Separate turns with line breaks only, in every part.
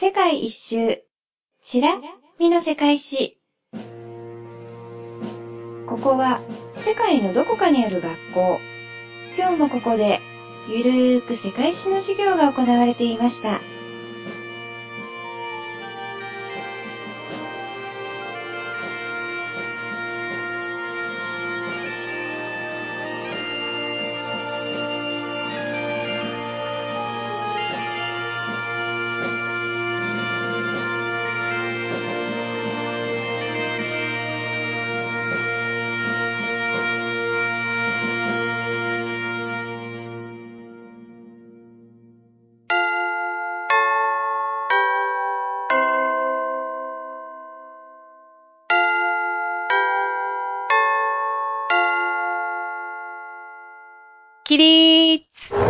世界一周しらみの世界史。ここは世界のどこかにある学校。今日もここでゆるーく世界史の授業が行われていました。
起立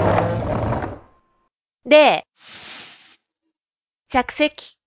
礼着席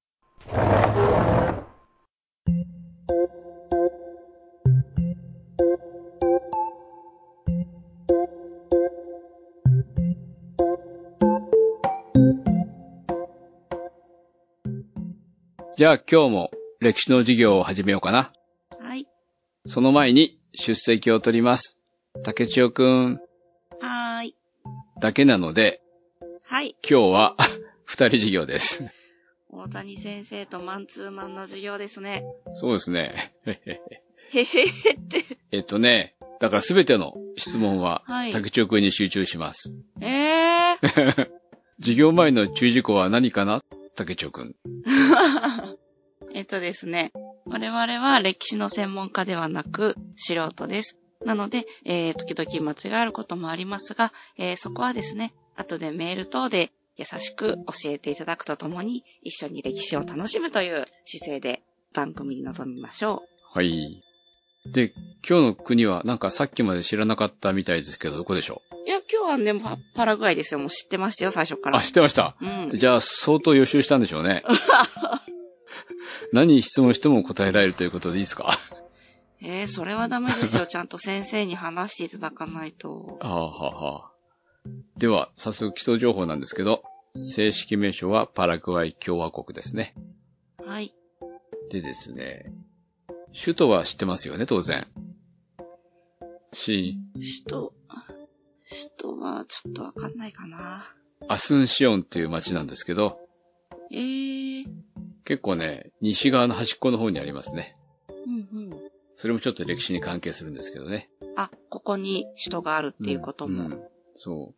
じゃあ今日も歴史の授業を始めようかな。
はい。
その前に出席を取ります。竹千代くん
はーい。
だけなので、
はい。
今日は二人授業です。
大谷先生とマンツーマンの授業ですね。
そうですね。
へへへって。
だからすべての質問は
はい
竹千代くんに集中します。授業前の注意事項は何かな竹千代くん。
ですね。我々は歴史の専門家ではなく素人です。なので、時々間違えることもありますが、そこはですね、後でメール等で優しく教えていただくとともに、一緒に歴史を楽しむという姿勢で番組に臨みましょ
う。はい。で、今日の国はなんかさっきまで知らなかったみたいですけど、どこでしょう？
いや、今日はね、パラグアイですよ。もう知ってましたよ、最初から。
あ、知ってました。
うん。
じゃあ、相当予習したんでしょうね。何質問しても答えられるということでいいですか？
それはダメですよ。ちゃんと先生に話していただかないと。
では、早速基礎情報なんですけど、正式名称はパラグアイ共和国ですね。
はい。
でですね、首都は知ってますよね、当然。
首都はちょっとわかんないかな。
アスンシオンっていう街なんですけど、結構ね、西側の端っこの方にありますね。
うんうん。
それもちょっと歴史に関係するんですけどね。
あ、ここに首都があるっていうことも。
そう。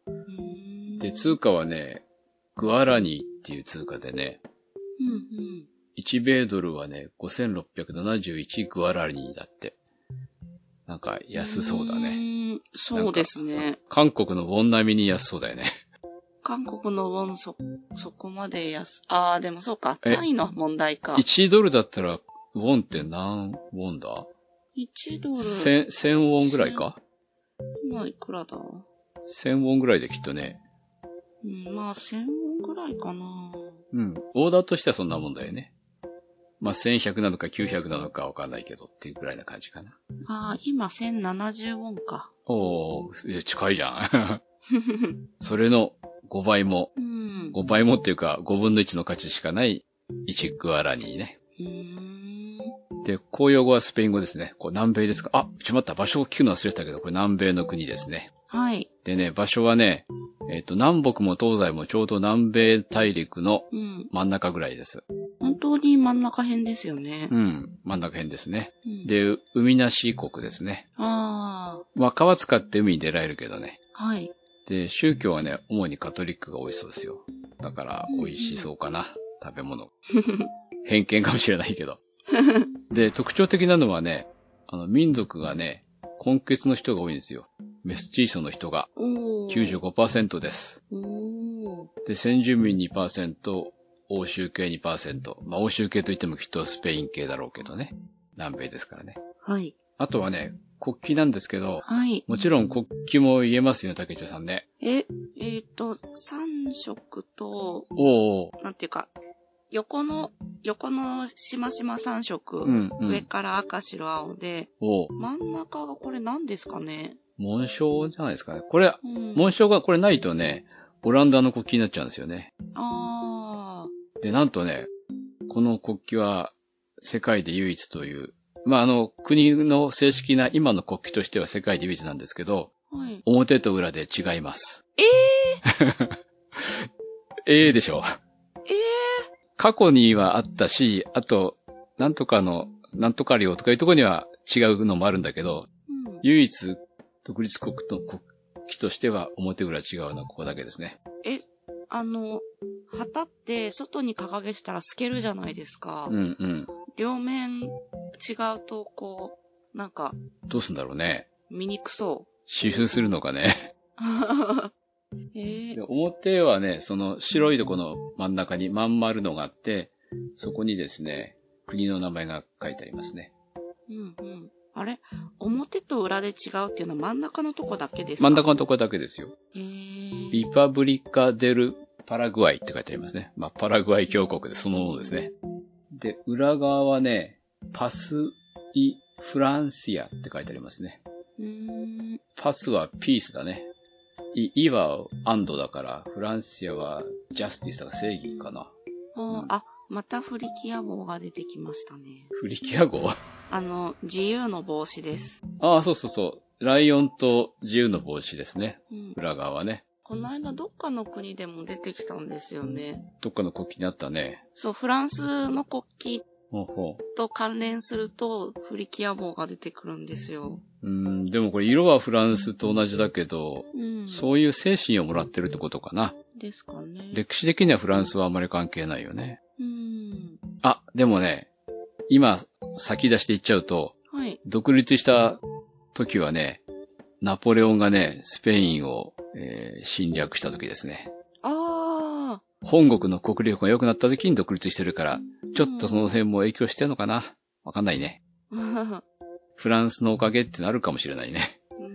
で、通貨はね、グアラニーっていう通貨でね、1米ドルはね、5671グアラニーだって。なんか安そうだね。
そうですね。
韓国のウォン並みに安そうだよね。
韓国のウォンそこまででもそうか。単位の問題か。
1ドルだったら、ウォンって何ウォンだ
?1 ドル。
1000ウォンぐらいか？
今いくらだ
?1000 ウォンぐらいできっとね。
まあ1000ウォンぐらいかな。
オーダーとしてはそんなもんだよね。まあ、1100なのか900なのかわかんないけどっていうぐらいな感じかな。
今1070ウォンか。
近いじゃん。それの5倍も、5倍もっていうか5分の1の価値しかない1グアラニーね。で、公用語はスペイン語ですね。南米ですか？場所を聞くの忘れてたけど、これ南米の国ですね。
はい。
でね、場所はね、南北も東西もちょうど南米大陸の真ん中ぐらいです。
本当に真ん中辺ですよね。
真ん中辺ですね。で、海なし国ですね。
ま
あ、川使って海に出られるけどね。
はい。
で、宗教はね、主にカトリックが多いそうですよ。だから、美味しそうかな、食べ物。偏見かもしれないけど。で、特徴的なのはね、民族がね、混血の人が多いんですよ。メスチーソの人が。95% です。で、先住民 2%、欧州系 2%。まあ、欧州系といってもきっとスペイン系だろうけどね。南米ですからね。
はい。
あとはね、国旗なんですけど、
はい。
もちろん国旗も言えますよ、竹内さんね。
3色と、なんていうか、横のしましま3色、上から赤白青で、真ん中がこれ何ですかね？
紋章じゃないですかね。これ、紋章がこれないとね、オランダの国旗になっちゃうんですよね。 で、なんとね、この国旗は世界で唯一という、国の正式な今の国旗としては世界で唯一なんですけど、
はい。
表と裏で違います。でしょ。過去にはあったし、あと、なんとか領とかいうところには違うのもあるんだけど、
うん。
唯一独立国の国旗としては表裏違うのはここだけですね。
旗って外に掲げてたら透けるじゃないですか。
うんうん。
両面違うと、こう、なんか、
どうすんだろうね。
見にくそ
刺繍するのかね。
う。
で表はね、その白いとこの真ん中にまん丸のがあって、そこにですね、国の名前が書いてありますね。
うんうん。あれ表と裏で違うっていうのは真ん中のとこだけですか？
真ん中のとこだけですよ。リパブリカ・デル・パラグアイって書いてありますね。パラグアイ共和国でそのものですね。で、裏側はね、パス・イ・フランシアって書いてありますね。パスはピースだね。イはアンドだから、フランシアはジャスティスだから正義かな。
またフリキア号が出てきましたね。
フリキア号
自由の帽子です。
そうそうそう。ライオンと自由の帽子ですね。
うん、
裏側はね。
この間どっかの国でも出てきたんですよね。
どっかの国旗にあったね。
そう、フランスの国旗
ほうほう
と関連するとフリキア帽が出てくるんですよ。
でもこれ色はフランスと同じだけど、そういう精神をもらってるってことかな。
ですかね。
歴史的にはフランスはあまり関係ないよね。でもね、今先出して言っちゃうと、
はい。
独立した時はね、ナポレオンがね、スペインを、侵略した時ですね。本国の国力が良くなった時に独立してるから、ちょっとその辺も影響してんのかな？わかんないね。フランスのおかげってのあるかもしれないね。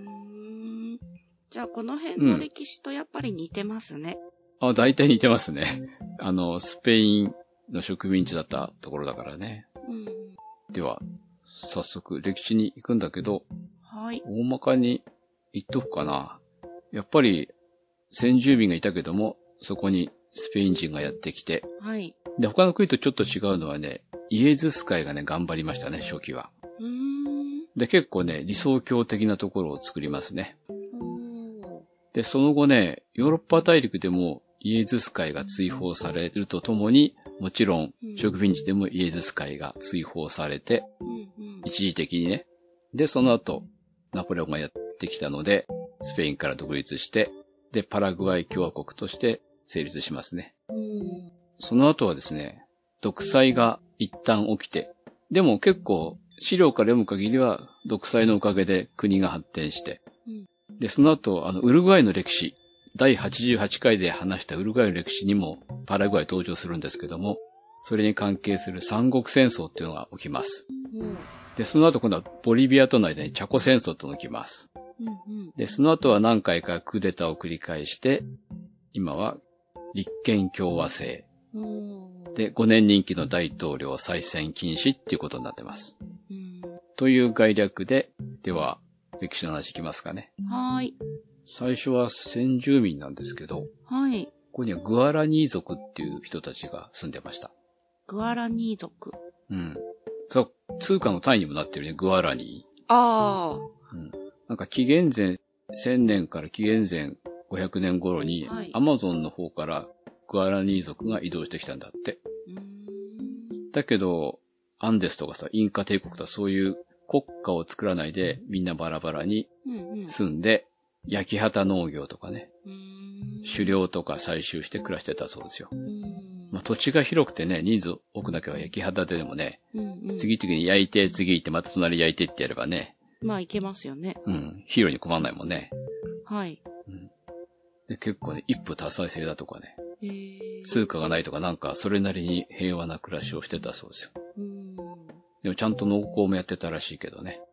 じゃあこの辺の歴史とやっぱり似てますね。
大体似てますね。スペインの植民地だったところだからね。では、早速歴史に行くんだけど、
はい。
大まかに言っとくかな。やっぱり先住民がいたけども、そこにスペイン人がやってきて、
はい。
で、他の国とちょっと違うのはね、イエズス会がね、頑張りましたね、初期は。で、結構ね、理想郷的なところを作りますね。で、その後ね、ヨーロッパ大陸でもイエズス会が追放されるとともに、もちろん植民地でもイエズス会が追放されて、一時的にね。で、その後、ナポレオンがやってきたので、スペインから独立して、で、パラグアイ共和国として成立しますね。その後はですね、独裁が一旦起きて、でも結構資料から読む限りは独裁のおかげで国が発展して、で、その後、ウルグアイの歴史、第88回で話したウルグアイの歴史にもパラグアイ登場するんですけども、それに関係する三国戦争っていうのが起きます。で、その後今度はボリビアとの間にチャコ戦争っていうのが起きます。で、その後は何回かクーデターを繰り返して、今は立憲共和制。で、5年任期の大統領再選禁止っていうことになってます。という概略で、では、歴史の話いきますかね。
はい。
最初は先住民なんですけど、
はい。
ここにはグアラニー族っていう人たちが住んでました。
グアラニー族。
そう、通貨の単位にもなってるね、グアラニー。なんか紀元前1000年から紀元前500年頃に、アマゾンの方からグアラニー族が移動してきたんだって。だけど、アンデスとかさ、インカ帝国とかそういう国家を作らないでみんなバラバラに住んで、焼き畑農業とかね、狩猟とか採集して暮らしてたそうですよ。土地が広くてね、人数多くなければ焼き畑でもね、次々に焼いて、次行ってまた隣焼いてってやればね。
いけますよね。
肥料に困らないもんね。
はい。
で結構ね、一夫多妻制だとかね、通貨がないとかなんかそれなりに平和な暮らしをしてたそうですよ。でもちゃんと農耕もやってたらしいけどね。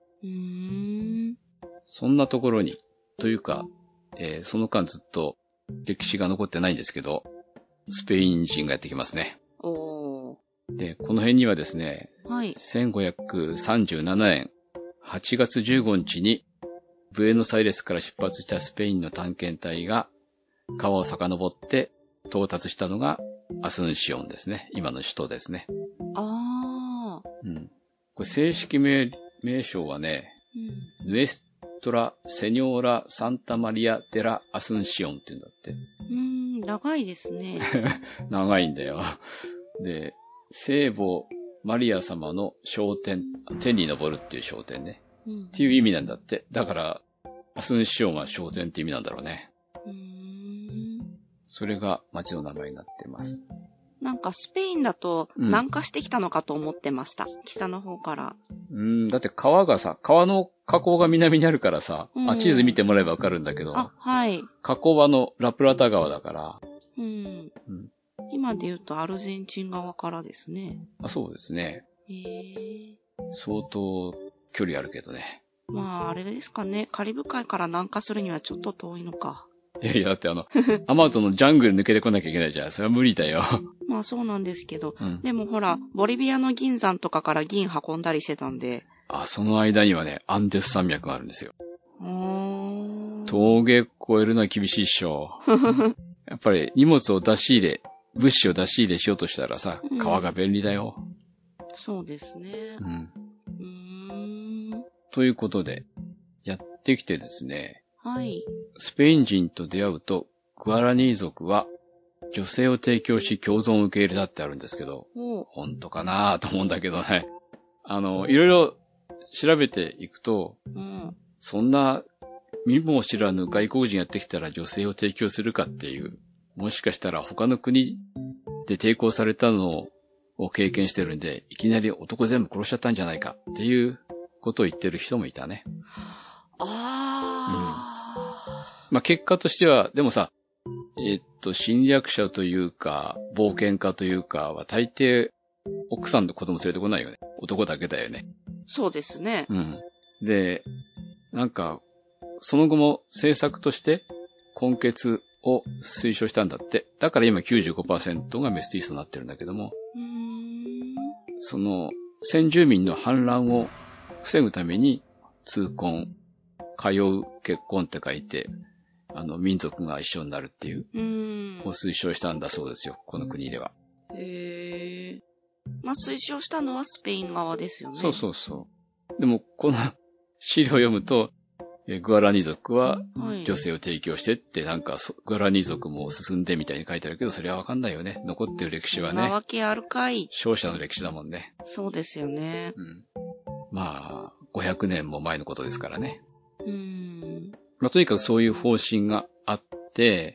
そんなところに、というか、その間ずっと歴史が残ってないんですけど、スペイン人がやってきますね。で、この辺にはですね、1537年8月15日にブエノスアイレスから出発したスペインの探検隊が川を遡って到達したのがアスンシオンですね。今の首都ですね。
ああ。
うん。これ正式名称はね、ヌエストラ・セニョーラ・サンタマリア・デラ・アスンシオンって言うんだって。
長いですね。
長いんだよ。で、聖母マリア様の昇天、天に昇るっていう昇天ね。っていう意味なんだって。だから、アスンシオンは昇天って意味なんだろうね。それが町の名前になってます。
なんかスペインだと南下してきたのかと思ってました。北の方から。
だって川の河口が南にあるからさ、地図見てもらえばわかるんだけど、
はい。
河口はラプラタ川だから、
今で言うとアルゼンチン側からですね。
そうですね。相当距離あるけどね。
まあ、あれですかね。カリブ海から南下するにはちょっと遠いのか。
いや、だってアマゾンのジャングル抜けてこなきゃいけないじゃん。それは無理だよ。
まあそうなんですけど、でもほら、ボリビアの銀山とかから銀運んだりしてたんで。
その間にはね、アンデス山脈があるんですよ。峠越えるのは厳しいっしょ。やっぱり荷物を物資を出し入れしようとしたらさ、川が便利だよ。
そうですね。
ということで、やってきてですね。
はい。
スペイン人と出会うと、グアラニー族は女性を提供し共存を受け入れたってあるんですけど、本当かなと思うんだけどね。いろいろ調べていくと、そんな見も知らぬ外国人やってきたら女性を提供するかっていう、もしかしたら他の国で抵抗されたのを経験してるんで、いきなり男全部殺しちゃったんじゃないかっていうことを言ってる人もいたね。まあ、結果としては、でもさ、侵略者というか、冒険家というかは大抵、奥さんと子供連れてこないよね。男だけだよね。
そうですね。
で、なんか、その後も政策として根血を推奨したんだって。だから今 95% がメスティースとなってるんだけども、その先住民の反乱を防ぐために通婚、通う、結婚って書いて、民族が一緒になるっていう、を推奨したんだそうですよ、この国では。
まあ、推奨したのはスペイン側ですよね。
そう。でも、この資料を読むと、グアラニ族は女性を提供してって、なんか、グアラニ族も進んでみたいに書いてあるけど、それはわかんないよね。残ってる歴史はね。
そんなわけあるかい。
勝者の歴史だもんね。
そうですよね。
まあ、500年も前のことですからね。まあ、とにかくそういう方針があって、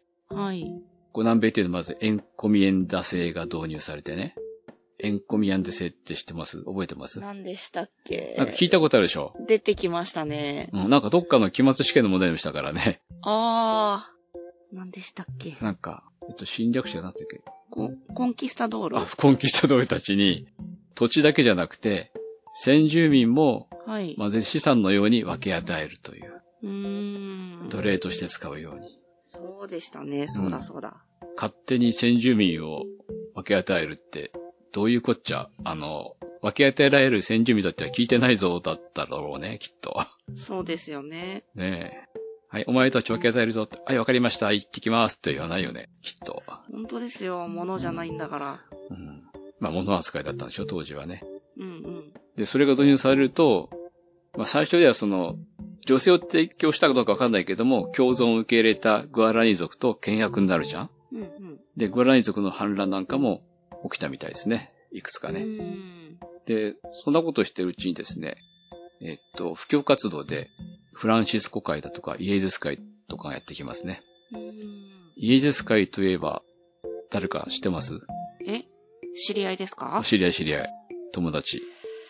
南米っていうのはまずエンコミエンダ制が導入されてね。エンコミエンダ制って知ってます？覚えてます？
何でしたっけ？
なんか聞いたことあるでしょ？
出てきましたね。
なんかどっかの期末試験の問題でもしたからね。
何でしたっけ？
なんか、侵略者がなんて言うっけ？
コンキスタドール。
コンキスタドールたちに、土地だけじゃなくて、先住民も、資産のように分け与えるという。奴隷として使うように。
そうでしたね。そうだ。
勝手に先住民を分け与えるって、どういうこっちゃ、分け与えられる先住民だっては聞いてないぞだっただろうね、きっと。
そうですよね。
ねえ。はい、お前たち分け与えるぞって。はい、わかりました。行ってきますって言わないよね、きっと。
本当ですよ。物じゃないんだから。
まあ、物扱いだったんでしょ、当時はね。で、それが導入されると、まあ、最初では女性を提供したかどうかわかんないけども、共存を受け入れたグアラニ族と倹約になるじゃん？で、グアラニ族の反乱なんかも起きたみたいですね。いくつかね。で、そんなことをしてるうちにですね、布教活動で、フランシスコ会だとか、イエズス会とかがやってきますね。イエズス会といえば、誰か知ってます？
知り合いですか？
知り合い。友達。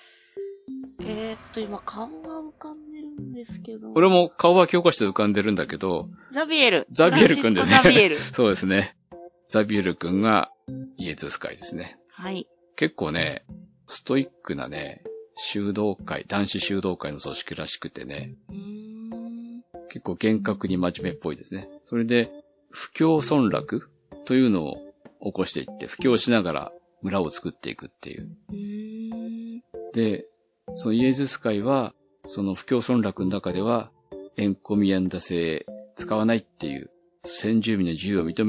今顔が浮かんでるんですけど。
俺も顔は教科書で浮かんでるんだけど。
ザビエル
君ですね。
ザビエル。
そうですね。ザビエル君がイエズス会ですね。
はい。
結構ね、ストイックなね、男子修道会の組織らしくてね。結構厳格に真面目っぽいですね。それで、布教村落というのを起こしていって、布教しながら村を作っていくっていう。で、そのイエズス会は、その布教村落の中では、エンコミアンダ制使わないっていう、先住民の自由を認めるって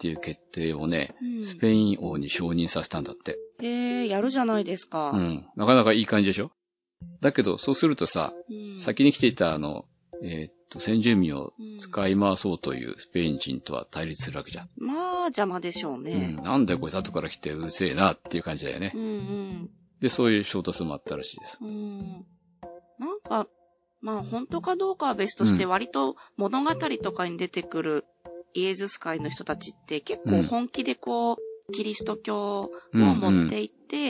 っていう決定をね、
うん
スペイン王に承認させたんだって。
やるじゃないですか。
うん。なかなかいい感じでしょ？だけど、そうするとさ、
うん
先に来ていた先住民を使い回そうというスペイン人とは対立するわけじゃん。
まあ、邪魔でしょうね。
なんでこいつ後から来てうるせえなっていう感じだよね。
うん
で、そういう衝突もあったらしいです。
なんか、まあ本当かどうかは別として割と物語とかに出てくるイエズス会の人たちって結構本気でキリスト教を持っていって、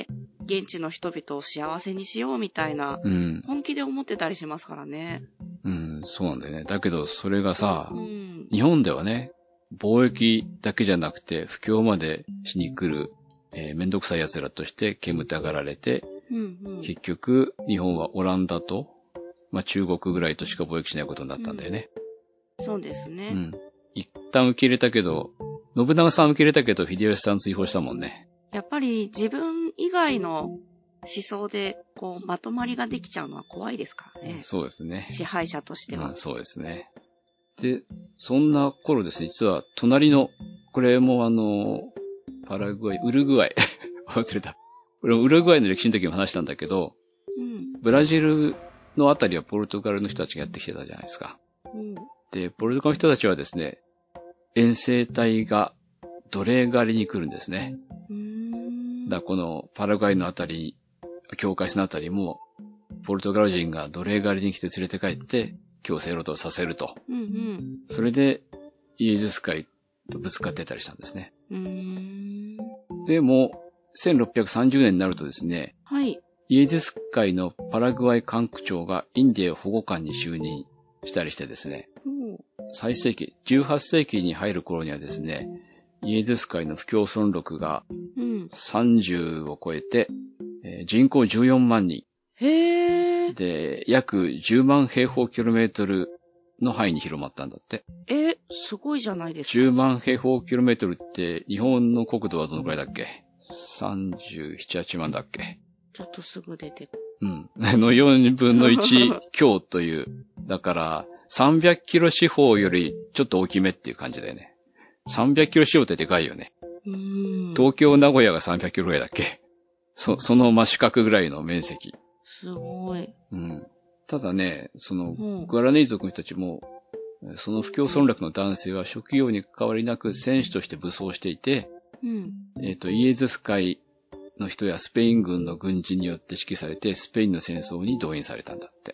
現地の人々を幸せにしようみたいな、本気で思ってたりしますからね。
そうなんだよね。だけどそれがさ、日本ではね、貿易だけじゃなくて布教までしに来る、めんどくさい奴らとして煙たがられて、結局日本はオランダと、中国ぐらいとしか貿易しないことになったんだよね。
そうですね。
一旦受け入れたけど、信長さん受け入れたけど、秀吉さん追放したもんね。
やっぱり自分以外の思想で、まとまりができちゃうのは怖いですからね。
そうですね。
支配者としては。
そうですね。で、そんな頃ですね、実は隣の、これもパラグアイ、ウルグアイ。忘れた。これウルグアイの歴史の時も話したんだけど、ブラジルのあたりはポルトガルの人たちがやってきてたじゃないですか。で、ポルトガルの人たちはですね、遠征隊が奴隷狩りに来るんですね。だからこのパラグアイのあたり、境界線のあたりも、ポルトガル人が奴隷狩りに来て連れて帰って、強制労働させると。それで、イエズス会とぶつかってたりしたんですね。でも、1630年になるとですね、イエズス会のパラグアイ管区長がインディア保護官に就任したりしてですね、最盛期、18世紀に入る頃にはですね、イエズス会の布教村落が30を超えて、人口14万人。で、約10万平方キロメートルの範囲に広まったんだって。
すごいじゃないですか。
10万平方キロメートルって日本の国土はどのくらいだっけ？ 37、8万だっけ？
ちょっとすぐ出てく
る。の4分の1強という。だから、300キロ四方よりちょっと大きめっていう感じだよね。300キロ四方ってでかいよね。東京、名古屋が300キロぐらいだっけ？その真四角ぐらいの面積。
すごい。
ただね、グアラネイ族の人たちも、その布教村落の男性は職業に関わりなく戦士として武装していて、イエズス会の人やスペイン軍の軍人によって指揮されて、スペインの戦争に動員されたんだって。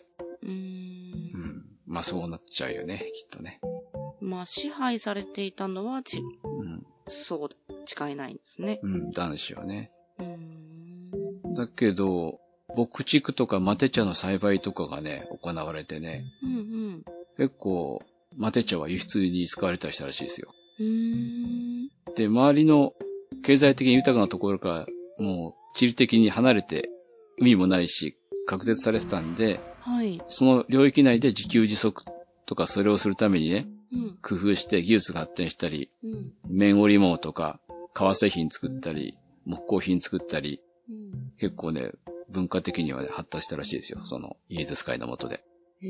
そうなっちゃうよね、きっとね。
支配されていたのはそう、誓えないんですね。
男子はね。だけど、牧畜とかマテ茶の栽培とかがね、行われてね。結構、マテ茶は輸出に使われたりしたらしいですよ。で、周りの経済的に豊かなところから、もう地理的に離れて、海もないし、隔絶されてたんで、その領域内で自給自足とかそれをするためにね、工夫して技術が発展したり、綿織物とか、革製品作ったり、木工品作ったり、結構ね、文化的にはね、発達したらしいですよ。その、イエズス会の下で。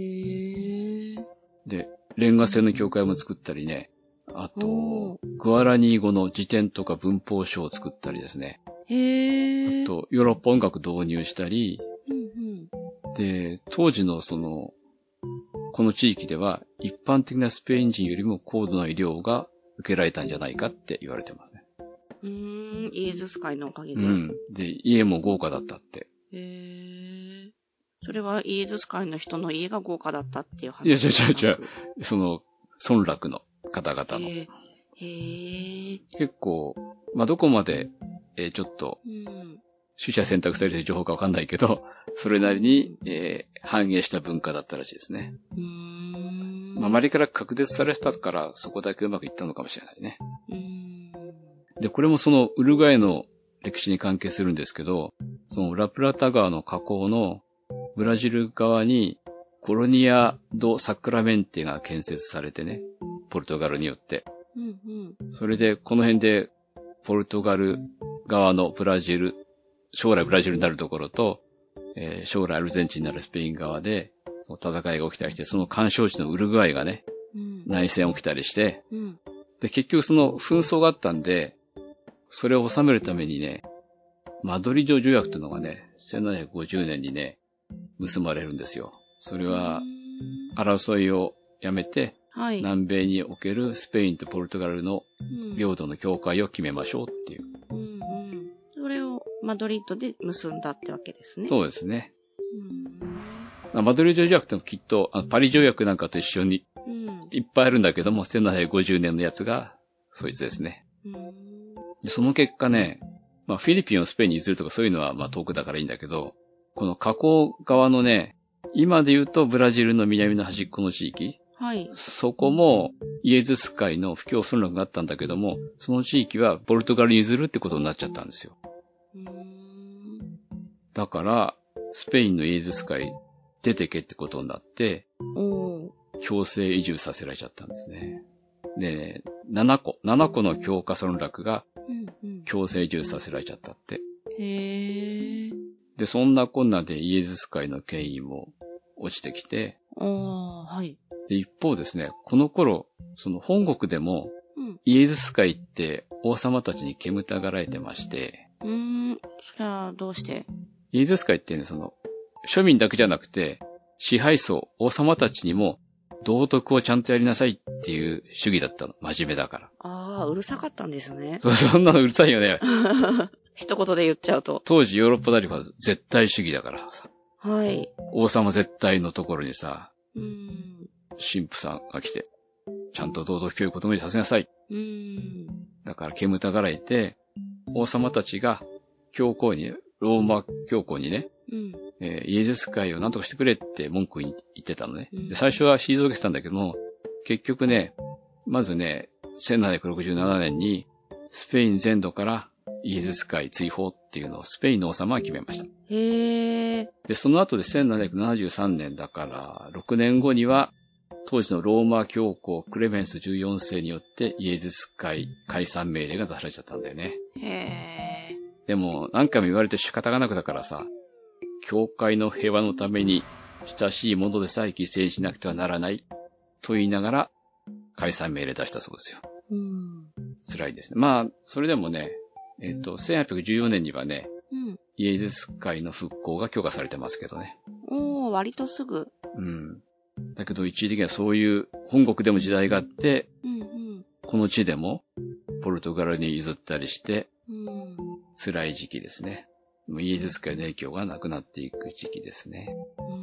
で、レンガ製の教会も作ったりね、あと、グアラニー語の辞典とか文法書を作ったりですね。あと、ヨーロッパ音楽導入したり、で、当時のこの地域では、一般的なスペイン人よりも高度な医療が受けられたんじゃないかって言われてますね。
イエズス会のおかげで。
で、家も豪華だったって。
それはイエズス会の人の家が豪華だったっていう話。
いや、違う。村落の方々の。結構、どこまで、ちょっと、取捨選択されている情報かわかんないけど、それなりに、反映した文化だったらしいですね。周りから隔絶されてたから、そこだけうまくいったのかもしれないね。で、これもそのウルグアイの歴史に関係するんですけど、そのラプラタ川の河口のブラジル側にコロニア・ド・サクラメンテが建設されてね、ポルトガルによって。それで、この辺でポルトガル側のブラジル、将来ブラジルになるところと、将来アルゼンチンになるスペイン側で、その戦いが起きたりして、その干渉地のウルグアイがね、内戦起きたりして、 で、結局その紛争があったんで、それを収めるためにね、マドリード条約というのがね、1750年にね、結ばれるんですよ。それは、争いをやめて、
はい。
南米におけるスペインとポルトガルの領土の境界を決めましょうっていう。
うんうん。それをマドリードで結んだってわけですね。
そうですね。
うん。
マドリード条約ってきっと、パリ条約なんかと一緒に
うん。
いっぱいあるんだけども、1750年のやつが、そいつですね。でその結果ね、フィリピンをスペインに譲るとかそういうのは遠くだからいいんだけど、この河口側のね、今で言うとブラジルの南の端っこの地域、
はい。
そこもイエズス海の布教村落があったんだけども、その地域はポルトガルに譲るってことになっちゃったんですよ。だから、スペインのイエズス海出てけってことになって、強制移住させられちゃったんですね。で、7個の教科村落が強制移住させられちゃったって。
へー。
で、そんなこんなでイエズス会の権威も落ちてきて、
はい。
で、一方ですね、この頃、その本国でも、イエズス会って王様たちに煙たがられてまして、
それはどうして？
イエズス会ってね、庶民だけじゃなくて、支配層、王様たちにも、道徳をちゃんとやりなさいっていう主義だったの。真面目だから。
うるさかったんですね。
そう、そんなのうるさいよね。
一言で言っちゃうと。
当時ヨーロッパ大陸は絶対主義だからさ。
はい。
王様絶対のところにさ、神父さんが来て、ちゃんと道徳教育を求めさせなさい。だから煙たがられて、王様たちが教皇に、ローマ教皇にね、イエズス会を何とかしてくれって文句言ってたのね。で最初は退けてたんだけども、結局ね、まずね、1767年にスペイン全土からイエズス会追放っていうのをスペインの王様が決めました。
へー。
で、その後で1773年だから6年後には当時のローマ教皇クレメンス14世によってイエズス会解散命令が出されちゃったんだよね。
へー。
でも何回も言われて仕方がなくだからさ、教会の平和のために親しいものでさえ犠牲にしなくてはならないと言いながら解散命令出したそうですよ。辛いですね。それでもね、1814年にはね、イエズス会の復興が許可されてますけどね。
割とすぐ。
だけど一時的にはそういう本国でも時代があって、この地でもポルトガルに譲ったりして、辛い時期ですね。イエズス会の影響がなくなっていく時期ですね。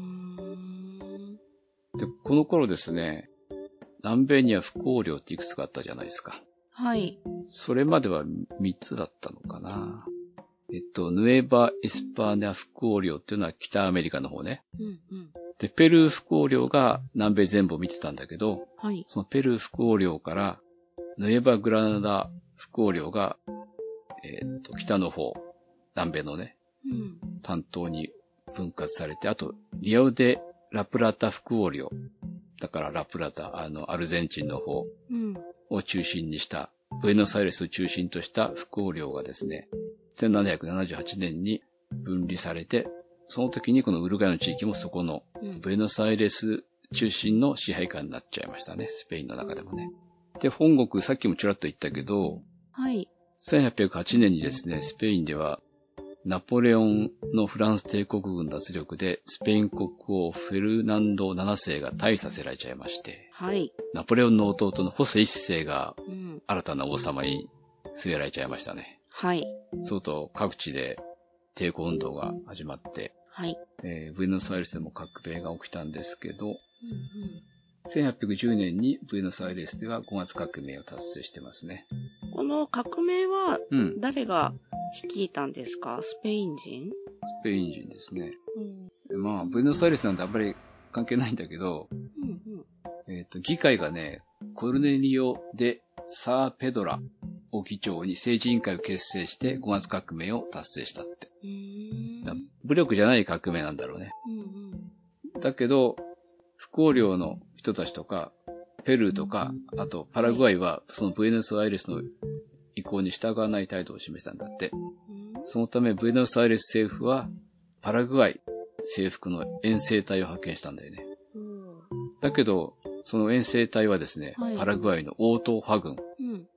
で、この頃ですね、南米には不公領っていくつかあったじゃないですか。
はい。
それまでは3つだったのかな。ヌエバ・エスパーニャ不公領っていうのは北アメリカの方ね。で、ペルー不公領が南米全部を見てたんだけど、そのペルー不公領からヌエバ・グラナダ不公領が、北の方、南米のね、担当に分割されて、あと、リオデ・ラプラタ不公領。だからラプラタ、アルゼンチンの方を中心にした、ブエノスアイレスを中心とした不公領がですね、1778年に分離されて、その時にこのウルグアイの地域もそこのブエノスアイレス中心の支配下になっちゃいましたね、スペインの中でもね。で、本国、さっきもちらっと言ったけど、1808年にですね、スペインではナポレオンのフランス帝国軍脱力でスペイン国王フェルナンド7世が退位させられちゃいまして、ナポレオンの弟のホセ1世が新たな王様に据えられちゃいましたね。そうと各地で抵抗運動が始まって、ブエノスアイレスでも革命が起きたんですけど、1810年にブエノスアイレスでは5月革命を達成してますね。
この革命は誰が率いたんですか？スペイン人？
スペイン人ですね。ブエノスアイレスなんてあんまり関係ないんだけど、議会がね、コルネリオ・デ・サーペドラを議長に政治委員会を結成して5月革命を達成したって。武力じゃない革命なんだろうね。だけど、不公領の人たちとか、ペルーとか、あとパラグアイはそのブエノスアイレスの意向に従わない態度を示したんだって。そのためブエノスアイレス政府はパラグアイ征服の遠征隊を派遣したんだよね。だけど、その遠征隊はですね、パラグアイの王党派軍、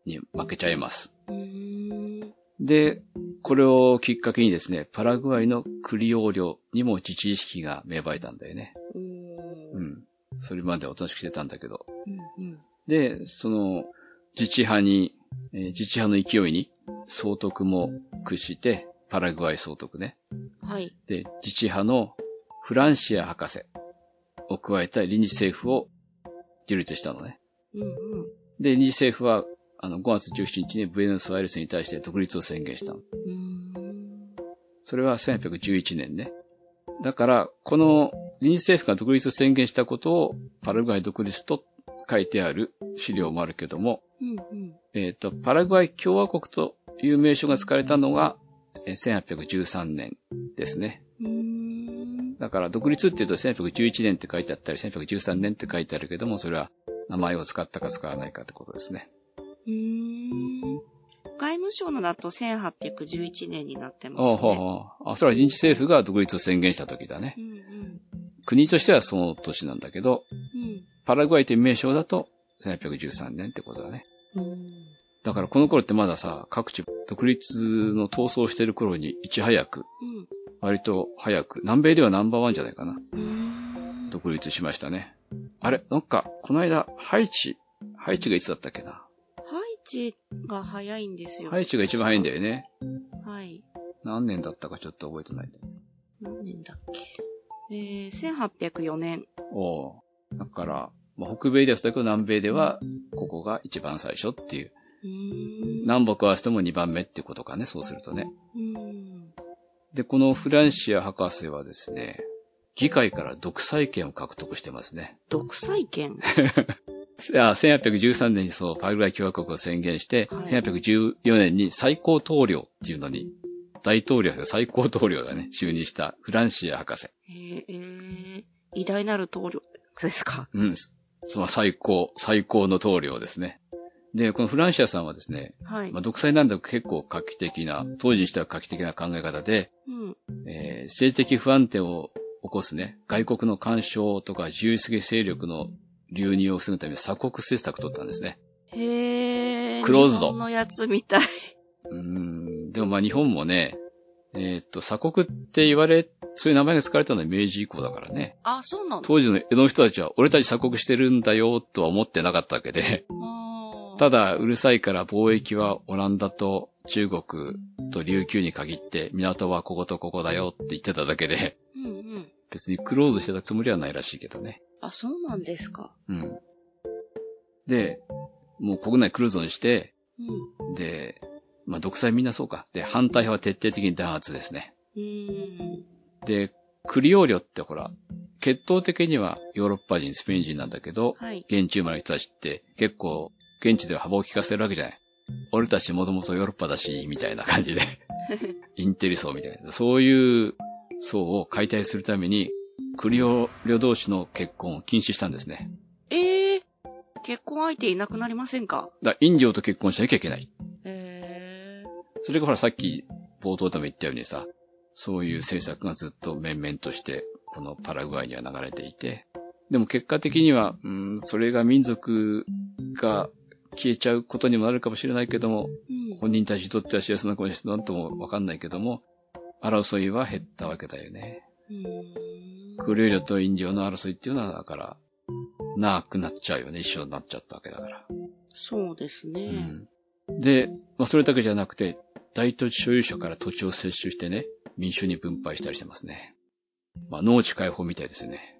に負けちゃいます。で、これをきっかけにですね、パラグアイのクリオー領にも自治意識が芽生えたんだよね。それまでおとなしくしてたんだけど。で、その自治派の勢いに総督も屈して、パラグアイ総督ね。
はい。
で、自治派のフランシア博士を加えた臨時政府を樹立したのね。で、臨時政府は5月17日にブエノスアイレスに対して独立を宣言したの。それは1811年ね。だから、この臨時政府が独立を宣言したことをパラグアイ独立と書いてある資料もあるけども、パラグアイ共和国という名称が使われたのが1813年ですね。だから独立って言うと1811年って書いてあったり、1813年って書いてあるけども、それは名前を使ったか使わないかってことですね。
外務省のだと1811年になってますね。
それは臨時政府が独立を宣言した時だね。国としてはその年なんだけど、パラグアイという名称だと1813年ってことだね。だからこの頃ってまださ、各地独立の闘争してる頃にいち早く、割と早く、南米ではナンバーワンじゃないかな。独立しましたね。あれなんか、この間、ハイチがいつだったっけな。
ハイチが早いんですよ。
ハイチが一番早いんだよね。
はい。
何年だったかちょっと覚えてない。
何年だっけ。1804年。
だから、北米ですけど南米では、ここが一番最初っていう。南北合わせても2番目ってことかね、そうするとね。で、このフランシア博士はですね、議会から独裁権を獲得してますね。
独裁権
1813年にパラグアイ共和国を宣言して、1814年に最高統領っていうのに、大統領で最高統領だね、就任したフランシア博士。
偉大なる統領ですか。
その最高の統領ですね。で、このフランシアさんはですね、独裁なんだけど結構画期的な、当時にしては画期的な考え方で、政治的不安定を起こすね、外国の干渉とか自由主義勢力の流入を防ぐために鎖国政策を取ったんですね。クローズド。
日本のやつみたい。
でも日本もね、鎖国ってそういう名前が使われたのは明治以降だからね。
そうなんですか。
当時の江戸の人たちは俺たち鎖国してるんだよとは思ってなかったわけで。ただ、うるさいから貿易はオランダと中国と琉球に限って港はこことここだよって言ってただけで、別にクローズしてたつもりはないらしいけどね。
そうなんですか。
で、もう国内クローズにして、で、独裁みんなそうか。で、反対派は徹底的に弾圧ですね。で、クリオー領って血統的にはヨーロッパ人、スペイン人なんだけど、現地生まれの人たちって結構、現地では幅を利かせるわけじゃない。俺たちもともとヨーロッパだし、みたいな感じで。インテリ層みたいな。そういう層を解体するために、クリオ領同士の結婚を禁止したんですね。
結婚相手いなくなりませんか？
インディオと結婚しなきゃいけない。それがさっき冒頭でも言ったようにさ、そういう政策がずっと面々として、このパラグアイには流れていて、でも結果的には、それが民族が消えちゃうことにもなるかもしれないけども、本人たちにとっては幸せな子にしてなんともわかんないけども、争いは減ったわけだよね。クリオ領とインディオの争いっていうのは、だから、なくなっちゃうよね。一緒になっちゃったわけだから。
そうですね。
で、それだけじゃなくて、大土地所有者から土地を接収してね、民衆に分配したりしてますね。農地解放みたいですよね。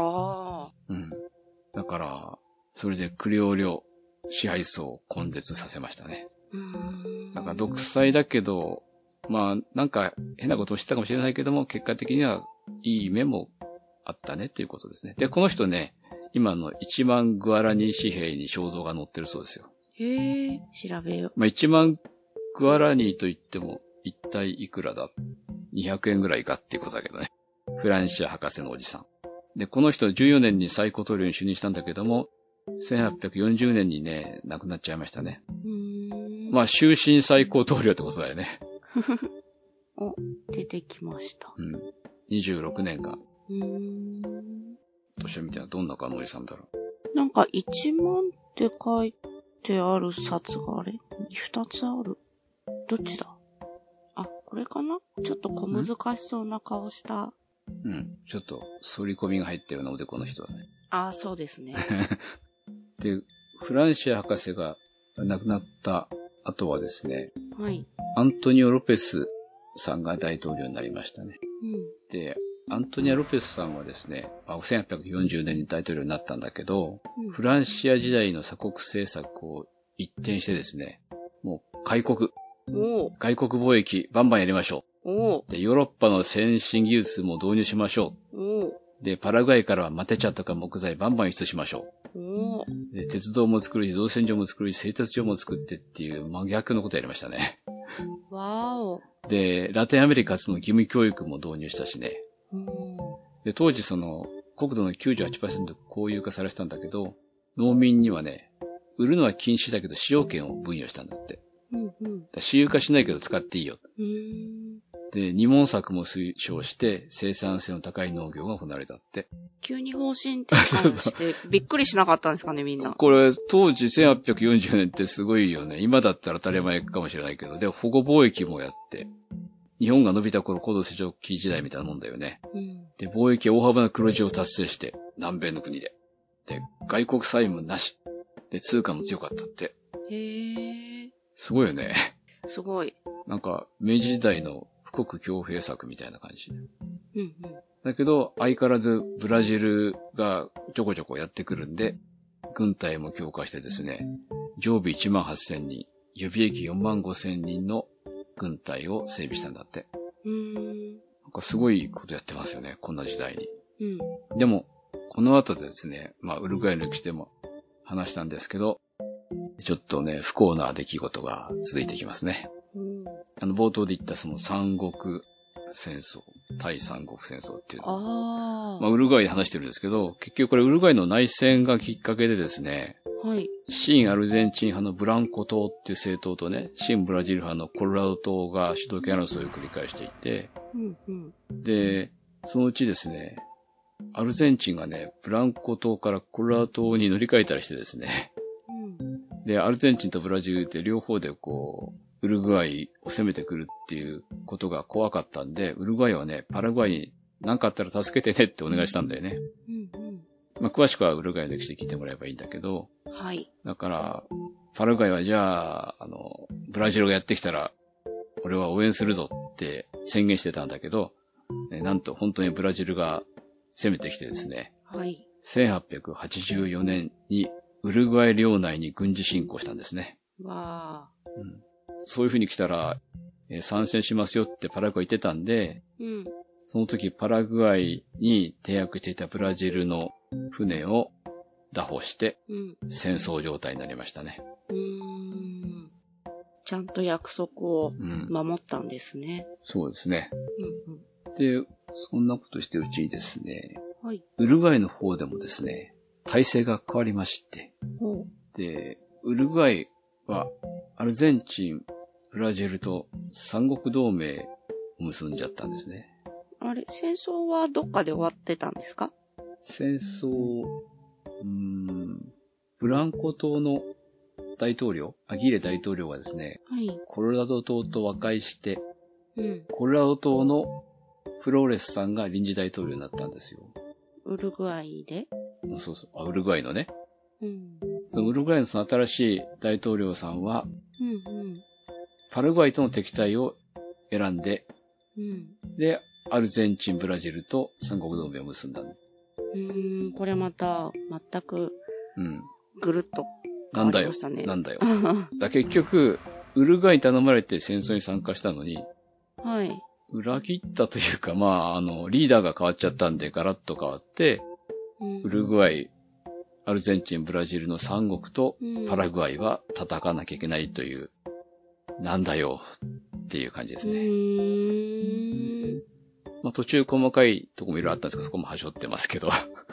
だから、それでクリオ領支配層を根絶させましたね。なんか独裁だけど、なんか変なことをしてたかもしれないけども、結果的にはいい面もあったねっていうことですね。で、この人ね、今の1万グアラニ紙幣に肖像が載ってるそうですよ。
調べよう。
1万グアラニと言っても、一体いくらだ ?200 円ぐらいかっていうことだけどね。フランシア博士のおじさん。で、この人14年に最高統領に就任したんだけども、1840年にね、亡くなっちゃいましたね。終身最高統領ってことだよね。
出てきました。
26年間。年を見てはどんなかのおじさんだろう。
なんか1万って書いてある札が二つある。どっちだ？あ、これかな？ちょっと小難しそうな顔した。
うん。ちょっと、反り込みが入ったようなおでこの人だね。
あ、そうですね。
で、フランシア博士が亡くなった後はですね、
はい。
アントニオ・ロペスさんが大統領になりましたね。
うん。
で、アントニオ・ロペスさんはですね、1840年に大統領になったんだけど、フランシア時代の鎖国政策を一転してですね、もう外国貿易バンバンやりましょう。で、ヨーロッパの先進技術も導入しましょう。で、パラグアイからはマテ茶とか木材バンバン輸出しましょう。で、鉄道も作るし、造船所も作るし、製鉄所も作ってっていう真逆のことやりましたね。
わーお。
で、ラテンアメリカ初の義務教育も導入したしね。で、当時国土の 98% 公有化されてたんだけど、農民にはね、売るのは禁止だけど使用権を分与したんだって。私有化しないけど使っていいよ。で、二毛作も推奨して生産性の高い農業が行われたって。
急に方針転換してびっくりしなかったんですかね、みんな。
これ、当時1840年ってすごいよね。今だったら当たり前かもしれないけど、で、保護貿易もやって、日本が伸びた頃、高度成長期時代みたいなもんだよね。で、貿易大幅な黒字を達成して、南米の国で。で、外国債務なし。で、通貨も強かったって。すごいよね。
すごい。
なんか、明治時代の富国強兵策みたいな感じ。だけど、相変わらずブラジルがちょこちょこやってくるんで、軍隊も強化してですね、常備18,000人、予備役45,000人の軍隊を整備したんだって。なんかすごいことやってますよね、こんな時代に。でも、この後ですね、ウルグアイの歴史でも話したんですけど、ちょっとね、不幸な出来事が続いてきますね。冒頭で言ったその三国戦争、対三国戦争っていうのを、ウルグアイで話してるんですけど、結局これウルグアイの内戦がきっかけでですね、親アルゼンチン派のブランコ党っていう政党とね、親ブラジル派のコロラド党が主導権争いを繰り返していて、で、そのうちですね、アルゼンチンがね、ブランコ党からコロラド党に乗り換えたりしてですね、で、アルゼンチンとブラジルって両方でウルグアイを攻めてくるっていうことが怖かったんで、ウルグアイはね、パラグアイに何かあったら助けてねってお願いしたんだよね。詳しくはウルグアイの歴史で聞いてもらえばいいんだけど、だから、パラグアイはじゃあ、ブラジルがやってきたら、俺は応援するぞって宣言してたんだけど、なんと本当にブラジルが攻めてきてですね、1884年にウルグアイ領内に軍事侵攻したんですね。そういう風に来たら、参戦しますよってパラグアイ言ってたんで、その時パラグアイに停泊していたブラジルの船を拿捕して、戦争状態になりましたね。
ちゃんと約束を守ったんですね。
そうですね。で、そんなことしてるうちにですね、ウルグアイの方でもですね、体制が変わりまして、で、ウルグアイはアルゼンチン、ブラジルと三国同盟を結んじゃったんですね。
あれ、戦争はどっかで終わってたんですか？
戦争、ブランコ党の大統領、アギーレ大統領はですね、コロラド党と和解して、コロラド党のフローレスさんが臨時大統領になったんですよ。
ウルグアイで？
そうそう。ウルグアイのね。そのウルグアイのその新しい大統領さんは、パラグアイとの敵対を選んで、で、アルゼンチン、ブラジルと三国同盟を結んだんです。
これまた、全く、ぐるっと変わりましたね。
なんだよ。結局、ウルグアイに頼まれて戦争に参加したのに、裏切ったというか、リーダーが変わっちゃったんで、ガラッと変わって、ウルグアイ、アルゼンチン、ブラジルの三国とパラグアイは戦わなきゃいけないという、なんだよっていう感じですね。途中細かいとこもいろいろあったんですけど、そこも端折ってますけど。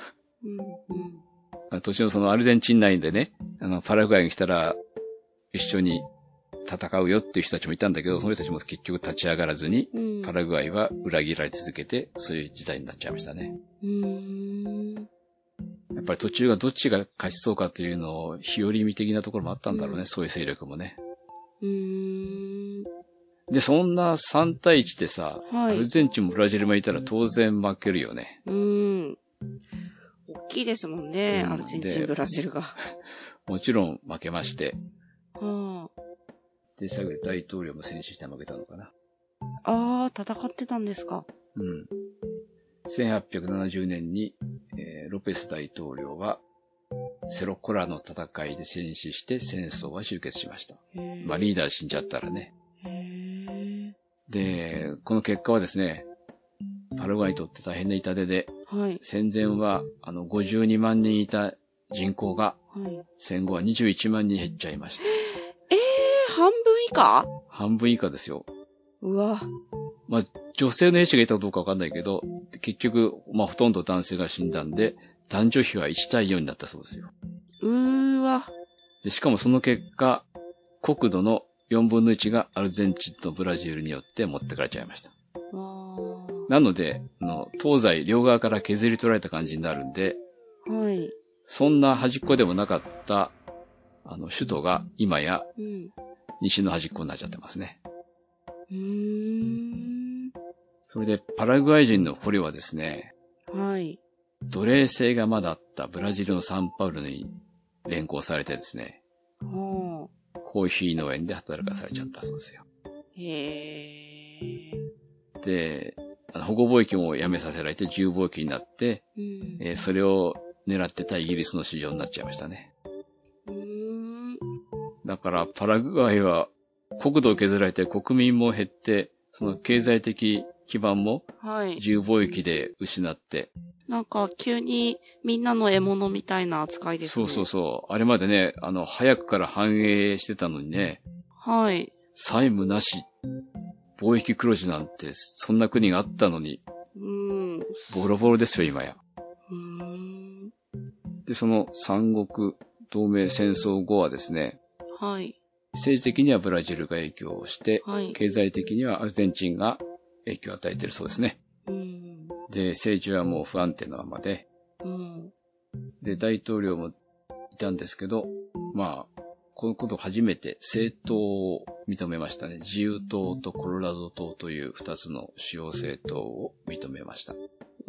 途中のそのアルゼンチン内でね、パラグアイに来たら一緒に戦うよっていう人たちもいたんだけど、その人たちも結局立ち上がらずに、パラグアイは裏切られ続けて、そういう時代になっちゃいましたね。 やっぱり途中がどっちが勝ちそうかというのを日和見的なところもあったんだろうね、そういう勢力もね。で、そんな3対1でさ、アルゼンチンもブラジルもいたら当然負けるよね。
大きいですもんね、アルゼンチン、ブラジルが。
もちろん負けまして。で、最後で大統領も戦死して負けたのかな。
戦ってたんですか。
1870年に、ロペス大統領はセロコラの戦いで戦死して戦争は終結しました。まあリーダー死んじゃったらね。で、この結果はですね、パラグアイにとって大変な痛手で、戦前は52万人いた人口が、戦後は21万人減っちゃいました。
半分以下？
半分以下ですよ。
うわ。
まあ、女性の兵士がいたかどうかわかんないけど、結局、まあ、ほとんど男性が死んだんで、男女比は1対4になったそうですよ。
わ。
で、しかもその結果、国土の4分の1がアルゼンチンとブラジルによって持ってかれちゃいました。なので、東西両側から削り取られた感じになるんで、そんな端っこでもなかった、首都が今や、西の端っこになっちゃってますね。それで、パラグアイ人の捕虜はですね、奴隷制がまだあったブラジルのサンパウロに連行されてですね、コーヒー農園で働かされちゃったそうですよ。で、保護貿易もやめさせられて自由貿易になって、それを狙ってたイギリスの市場になっちゃいましたね。だからパラグアイは国土を削られて国民も減って、その経済的基盤も自由貿易で失って、
なんか急にみんなの獲物みたいな扱いですね。
そう。あれまでね、早くから繁栄してたのにね。債務なし、貿易黒字なんて、そんな国があったのに。ボロボロですよ、今や。で、その三国同盟戦争後はですね。政治的にはブラジルが影響をして、経済的にはアルゼンチンが影響を与えているそうですね。で、政治はもう不安定なままで、で、大統領もいたんですけど、まあ、このこと初めて政党を認めましたね。自由党とコロラド党という2つの主要政党を認めました。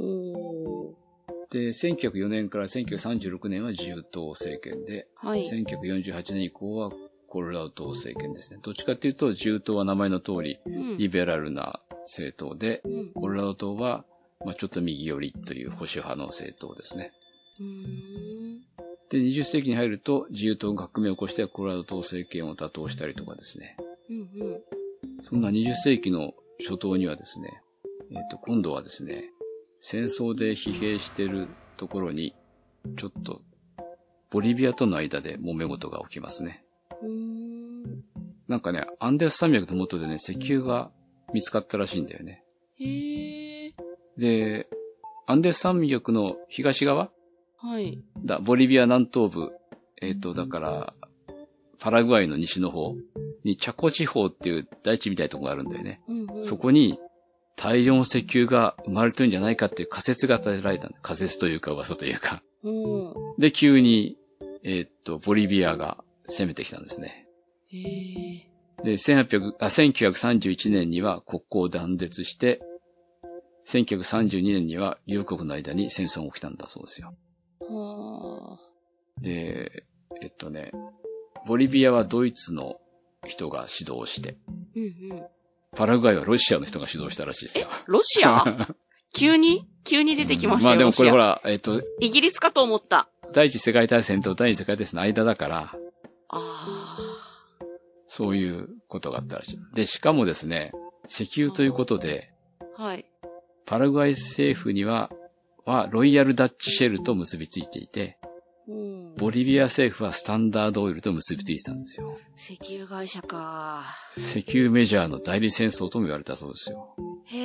で、1904年から1936年は自由党政権で、1948年以降はコロラド党政権ですね。どっちかというと、自由党は名前の通り、リベラルな政党で、コロラド党は、まあちょっと右寄りという保守派の政党ですね。で、20世紀に入ると、自由党が革命を起こしてコロラド党政権を打倒したりとかですね。そんな20世紀の初頭にはですね、今度はですね、戦争で疲弊しているところに、ちょっと、ボリビアとの間で揉め事が起きますね。なんかね、アンデス山脈の下でね、石油が見つかったらしいんだよね。で、アンデス山脈の東側ボリビア南東部、だから、パラグアイの西の方にチャコ地方っていう大地みたいなところがあるんだよね。そこに大量の石油が生まれてるんじゃないかっていう仮説が立てられた。仮説というか噂というか。で、急に、ボリビアが攻めてきたんですね。で、1931年には国交を断絶して、1932年には両国の間に戦争が起きたんだそうですよ。で、ボリビアはドイツの人が指導して、パラグアイはロシアの人が指導したらしいですよ。
ロシア急に出てきましたよ、
まあでもこれほら、
イギリスかと思った。
第一次世界大戦と第二次世界大戦の間だから、そういうことがあったらしい。で、しかもですね、石油ということで、パラグアイ政府にはロイヤルダッチシェルと結びついていて、ボリビア政府はスタンダードオイルと結びついてたんですよ。
石油会社か。
石油メジャーの代理戦争とも言われたそうですよ。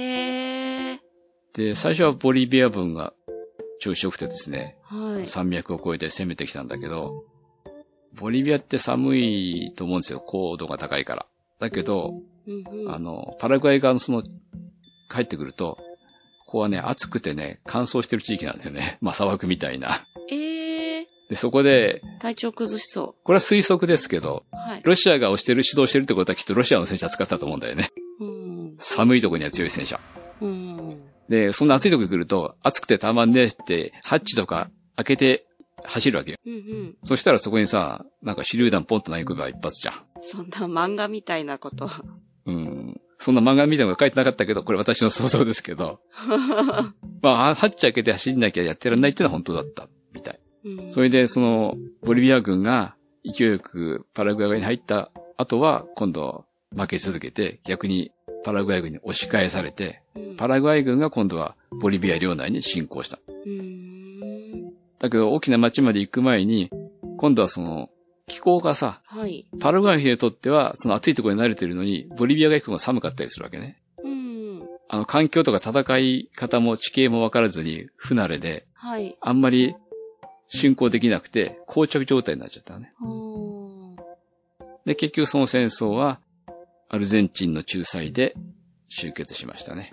で、最初はボリビア軍が調子良くてですね、山脈を越えて攻めてきたんだけど、ボリビアって寒いと思うんですよ。高度が高いから。だけど、パラグアイ側の帰ってくると、 こはね、暑くてね、乾燥してる地域なんですよね。まあ砂漠みたいな。で、そこで、
体調崩しそ
これは推測ですけど、
う。はい。
ロシアが指導してるってことはきっとロシアの戦車使ったと思うんだよね。寒いとこには強い戦車。で、そんな暑いとこに来ると、暑くてたまんねえって、ハッチとか開けて走るわけよ。そしたらそこにさ、なんか手榴弾ポンと投げ込めば一発じゃん。
そんな漫画みたいなこと。
そんな漫画みたいなのが書いてなかったけど、これ私の想像ですけど。まあ、ハッチ開けて走んなきゃやってらんないっていうのは本当だったみたい。それで、ボリビア軍が勢いよくパラグアイに入った後は、今度負け続けて、逆にパラグアイ軍に押し返されて、パラグアイ軍が今度はボリビア領内に侵攻した。だけど、大きな町まで行く前に、今度は気候がさ、パラグアイにとっては、暑いところに慣れてるのに、ボリビアが行くのが寒かったりするわけね。環境とか戦い方も地形も分からずに不慣れで、あんまり進行できなくて、膠着状態になっちゃったね。で、結局その戦争は、アルゼンチンの仲裁で終結しましたね。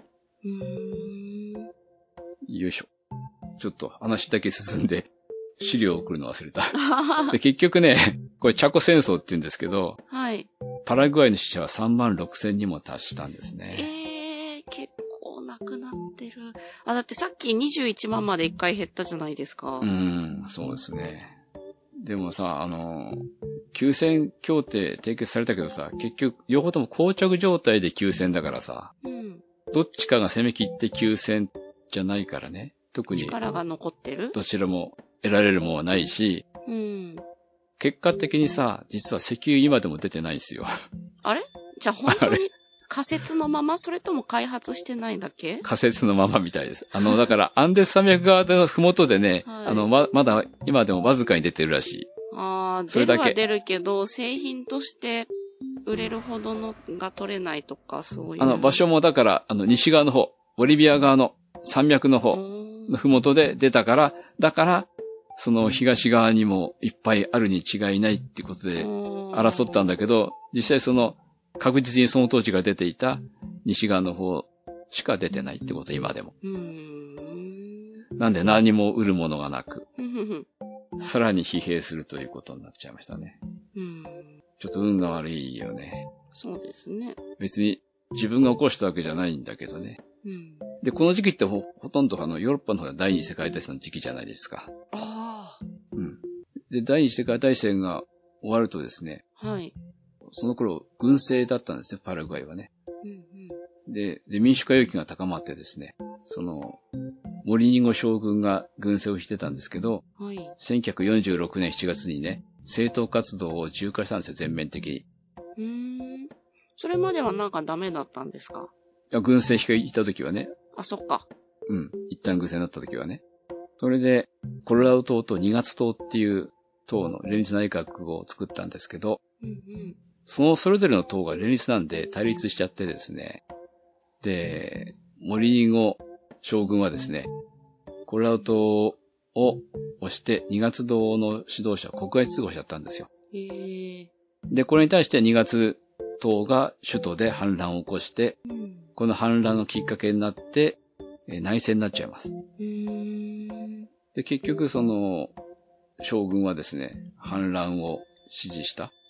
よいしょ。ちょっと話だけ進んで、資料を送るの忘れた。で、結局ね、これチャコ戦争って言うんですけど、パラグアイの死者は36,000にも達したんですね。
結構なくなってる。だってさっき21万まで1回減ったじゃないですか。
そうですね。でもさ、休戦協定締結されたけどさ、結局、両方とも膠着状態で休戦だからさ、どっちかが攻め切って休戦じゃないからね。特に。
力が残ってる？
どちらも得られるものはないし、結果的にさ、実は石油今でも出てないんですよ。
あれ？じゃあ本当に仮説のまま、それとも開発してないだけ？
仮説のままみたいです。だから、アンデス山脈側のふもとでね、まだ今でもわずかに出てるらしい。
出るは出るけど、製品として売れるほどのが取れないとか、そういう。
場所もだから、西側の方、ボリビア側の山脈の方のふもとで出たから、だから、東側にもいっぱいあるに違いないってことで争ったんだけど、実際確実にその当時が出ていた西側の方しか出てないってこと、今でも。なんで何も売るものがなく、さらに疲弊するということになっちゃいましたね。ちょっと運が悪いよね。
そうですね。
別に自分が起こしたわけじゃないんだけどね。で、この時期ってほとんどヨーロッパの方が第二次世界大戦の時期じゃないですか。で、第二次世界大戦が終わるとですね。その頃、軍政だったんですね、パラグアイはね。で、民主化要求が高まってですね、モリニゴ将軍が軍政をしてたんですけど、1946年7月にね、政党活動を重化したんですよ、全面的に。
それまではなんかダメだったんですか？
軍政引いた時はね。
そっか。
一旦軍政になった時はね。それで、コロラド党と2月党っていう党の連立内閣を作ったんですけど、それぞれの党が連立なんで対立しちゃってですね。で、モリニゴ将軍はですね、コロラド党を押して2月党の指導者を国外通報しちゃったんですよ。で、これに対して2月党が首都で反乱を起こして、この反乱のきっかけになって、内戦になっちゃいます。で、結局将軍はですね、反乱を支持した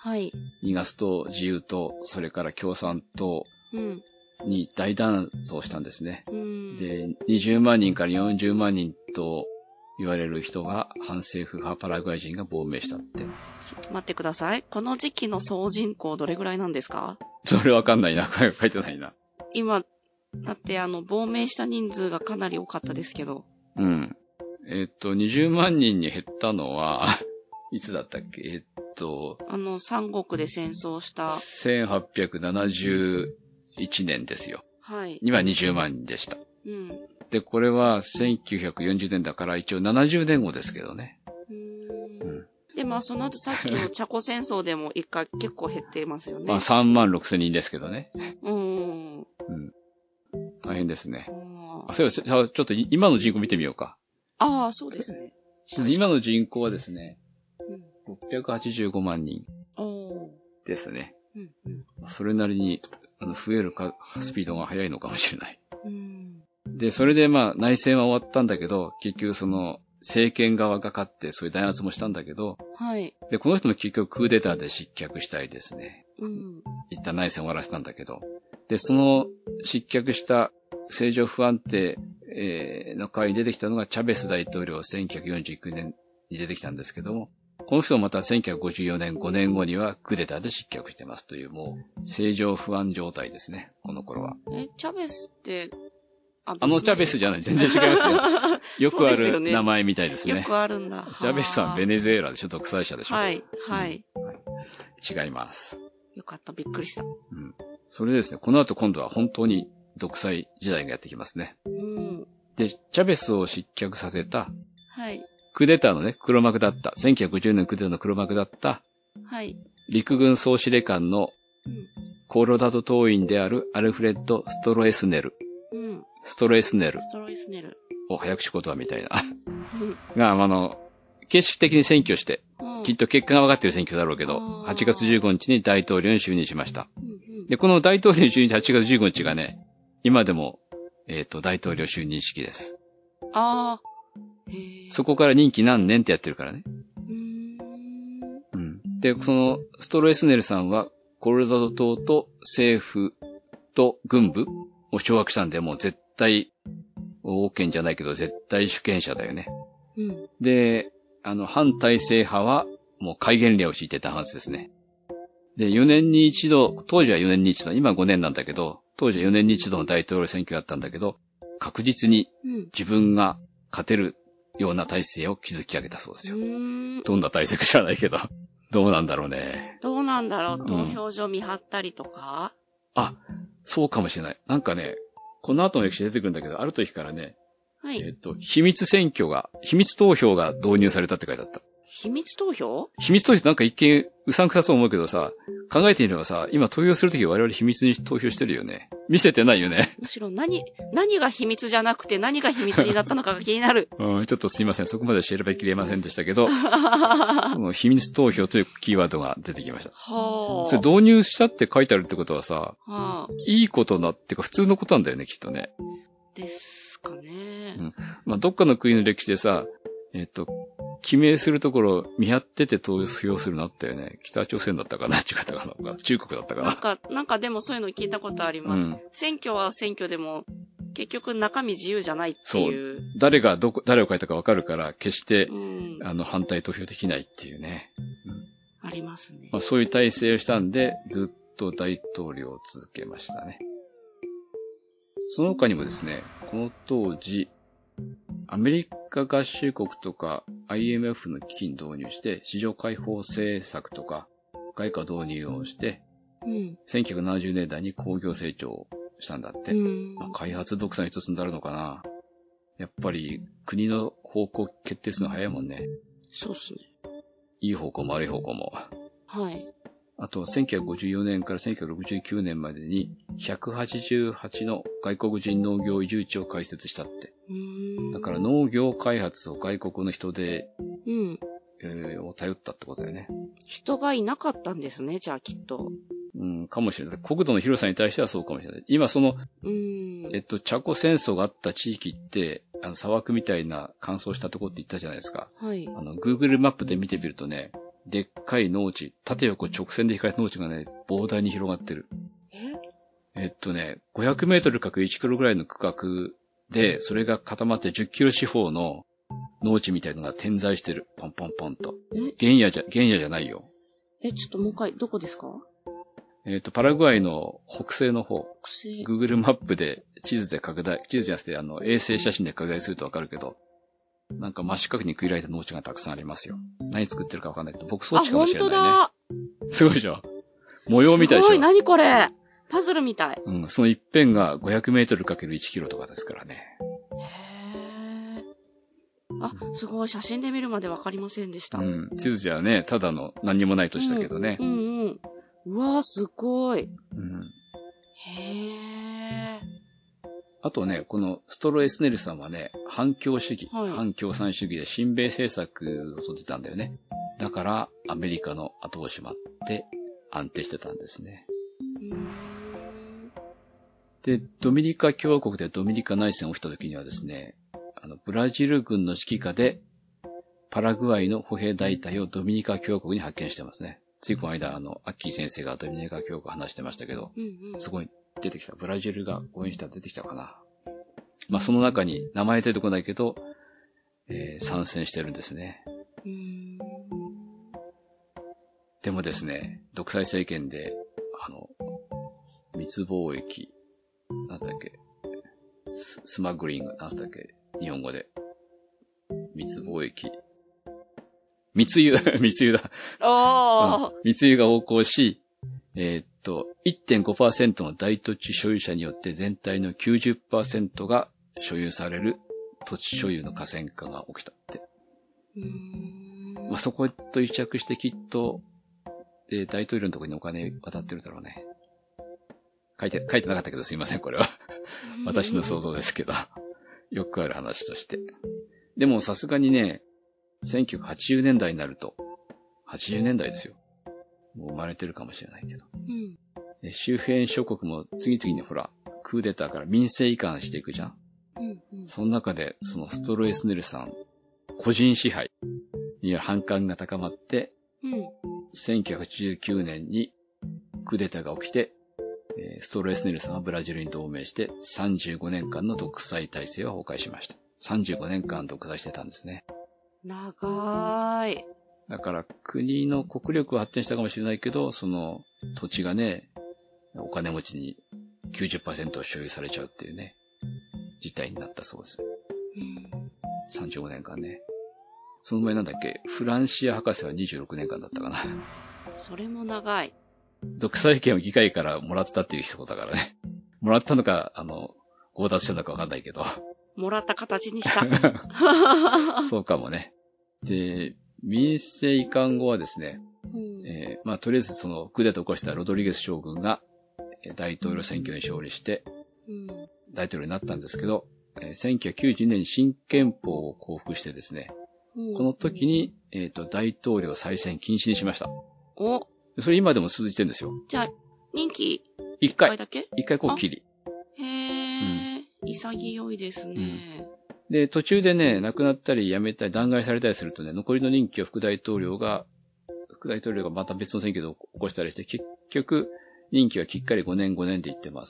。2月党、自由党、それから共産党に大弾走したんですね。で、20万人から40万人と言われる人が反政府派パラグアイ人が亡命したって。
ちょっと待ってください。この時期の総人口どれぐらいなんですか？
それわかんないな。書いてないな。
今、だって亡命した人数がかなり多かったですけど。
20万人に減ったのは、いつだったっけ？
三国で戦争した。
1871年ですよ。には20万人でした。で、これは1940年だから一応70年後ですけどね。
で、その後さっきのチャコ戦争でも一回結構減ってますよね。
36,000人ですけどね。大変ですね。そういえば、ちょっと今の人口見てみようか。
そうですね。
今の人口はですね、685万人ですね。それなりに増えるスピードが速いのかもしれない。 で、それでまあ内戦は終わったんだけど、結局その政権側が勝ってそういう弾圧もしたんだけど、
はい。
で、この人も結局クーデターで失脚したりですね。
うん。
一旦内戦終わらせたんだけど、で、その失脚した政情不安定、の代わりに出てきたのがチャベス大統領1949年に出てきたんですけども、この人もまた1954年5年後にはクーデターで失脚してますというもう政情不安状態ですね、この頃は。
チャベスって、
あのチャベスじゃない、全然違いますよ。よくある名前みたいですね。
よくあるんだ。
チャベスさんベネズエラでしょ、独裁者でしょ。
はい、はい。
違います。
よかった、びっくりした。
うん。それでですね、この後今度は本当に独裁時代がやってきますね。
うん。
で、チャベスを失脚させた、
はい。
クーデターのね、黒幕だった、1950年クーデターの黒幕だった、
はい。
陸軍総司令官のコロラド党員であるアルフレッド・ストロエスネル。
うん。
ストロエスネル。
ストロエスネル。
早口言葉みたいな。
うん。
が、形式的に選挙して、きっと結果が分かっている選挙だろうけど、
あー
8月15日に大統領に就任しました。
うんうん。
で、この大統領に就任した8月15日がね、今でも、大統領就任式です。
ああ。へえ。
そこから任期何年ってやってるからね。
うん。
で、その、ストロエスネルさんは、コロラド島と政府と軍部を掌握したんで、もう絶対、王権じゃないけど、絶対主権者だよね。
うん。
で、反体制派は、もう戒厳令を敷いてたはずですね。で、4年に一度、当時は4年に一度、今5年なんだけど、当時は4年に一度の大統領選挙だったんだけど、確実に自分が勝てるような体制を築き上げたそうですよ。どんな体制か知らないけど、どうなんだろうね。
どうなんだろう、投票所見張ったりとか、
あ、そうかもしれない。なんかね、この後の歴史出てくるんだけど、ある時からね、
はい。
秘密投票が導入されたって書いてあった。
秘密投票？
秘密投票ってなんか一見うさんくさそう思うけどさ、考えてみればさ、今投票するとき我々秘密に投票してるよね。見せてないよね。
むしろ何が秘密じゃなくて何が秘密になったのかが気になる。
ちょっとすいません。そこまで調べきれませんでしたけど、その秘密投票というキーワードが出てきました。
はあ。
それ導入したって書いてあるってことはさ、
はあ。
いいことなってか普通のことなんだよね、きっとね。
ですかね。
どっかの国の歴史でさ、記名するところ見張ってて投票するのあったよね。北朝鮮だったかな、違ったかな、中国だったかな。
なんかでもそういうの聞いたことあります。選挙は選挙でも、結局中身自由じゃないっていう。
そう。誰を書いたかわかるから、決して、反対投票できないっていうね。
ありますね。
そういう体制をしたんで、ずっと大統領を続けましたね。その他にもですね、この当時、アメリカ合衆国とか IMF の基金導入して、市場開放政策とか外貨導入をして、1970年代に工業成長したんだって。開発独裁の一つになるのかな。やっぱり国の方向決定するの早いもんね。
そうっすね。
いい方向も悪い方向も。
はい。
あと、1954年から1969年までに188の外国人農業移住地を開設したって。だから農業開発を外国の人で、を頼ったってことだよね。
人がいなかったんですね、じゃあきっと。
かもしれない。国土の広さに対してはそうかもしれない。今チャコ戦争があった地域って、砂漠みたいな乾燥したとこって言ったじゃないですか。
はい。
Google マップで見てみるとね、でっかい農地、縦横直線で引かれた農地がね、膨大に広がってる。500メートル×1キロぐらいの区画で、それが固まって10キロ四方の農地みたいのが点在してる。ポンポンポンと。原野じゃないよ。
ちょっともう一回、どこですか？
パラグアイの北西の方。Google マップで地図じゃなくて衛星写真で拡大するとわかるけど、なんか真四角に区切られた農地がたくさんありますよ。何作ってるかわかんないけど、牧草地かもしれないね。
あ、本当だ。
すごいでしょ。模様みたいでしょ。
すごい、何これ。パズルみたい。
その一辺が500メートル×1キロとかですからね。
へー。すごい。写真で見るまでわかりませんでした。
地図じゃね、ただの何にもない土地だけどね。
うわー、すごい。
へー。あとね、このストロエスネルさんはね、反共主義、反共産主義で親米政策を取ってたんだよね。だから、アメリカの後押しもあって安定してたんですね。 で、ドミニカ共和国でドミニカ内戦起きた時にはですね、ブラジル軍の指揮下で、パラグアイの歩兵大隊をドミニカ共和国に派遣してますね。ついこの間、アッキー先生がドミニカ共和国話してましたけど、そこに出てきた。ブラジルが応援したら出てきたかな。まあ、その中に名前出てこないけど、参戦してるんですね。でもですね、独裁政権で、密貿易、なんだっけ、スマグリング、なんだっけ、日本語で。密貿易。密輸だ。密輸が横行し、1.5% の大土地所有者によって全体の 90% が所有される土地所有の河川化が起きたって。まあ、そこと癒着してきっと、大統領のところにお金渡ってるだろうね。書いてなかったけどすいません、これは。私の想像ですけど。よくある話として。でもさすがにね、1980年代になると、80年代ですよ。もう生まれてるかもしれないけど。周辺諸国も次々にほら、クーデターから民政移管していくじゃん。その中で、そのストロエスネルさん、個人支配による反感が高まって、1989年にクーデターが起きて、ストロエスネルさんはブラジルに同盟して35年間の独裁体制は崩壊しました。35年間独裁してたんですね。
長い。
だから国の国力は発展したかもしれないけど、その土地がね、お金持ちに 90% 所有されちゃうっていうね、事態になったそうです。35年間ね。その前なんだっけ、フランシア博士は26年間だったかな。
それも長い。
独裁権を議会からもらったっていう人だからね。もらったのか、強奪したのかわかんないけど。
もらった形にした。
そうかもね。で、民政移管後はですね、まあ、とりあえずそのクーデターを起こしたロドリゲス将軍が大統領選挙に勝利して、大統領になったんですけど、1990年に新憲法を公布してですね、この時に、大統領再選禁止にしました。それ今でも続いてるんですよ。
じゃあ、任期
1回
だけ？
1回こう切り。
潔いですね。
で、途中でね、亡くなったり辞めたり弾劾されたりするとね、残りの任期を副大統領がまた別の選挙で起こしたりして、結局、任期はきっかり5年で言ってます。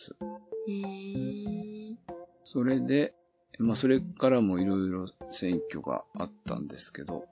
それで、まあ、それからもいろいろ選挙があったんですけど、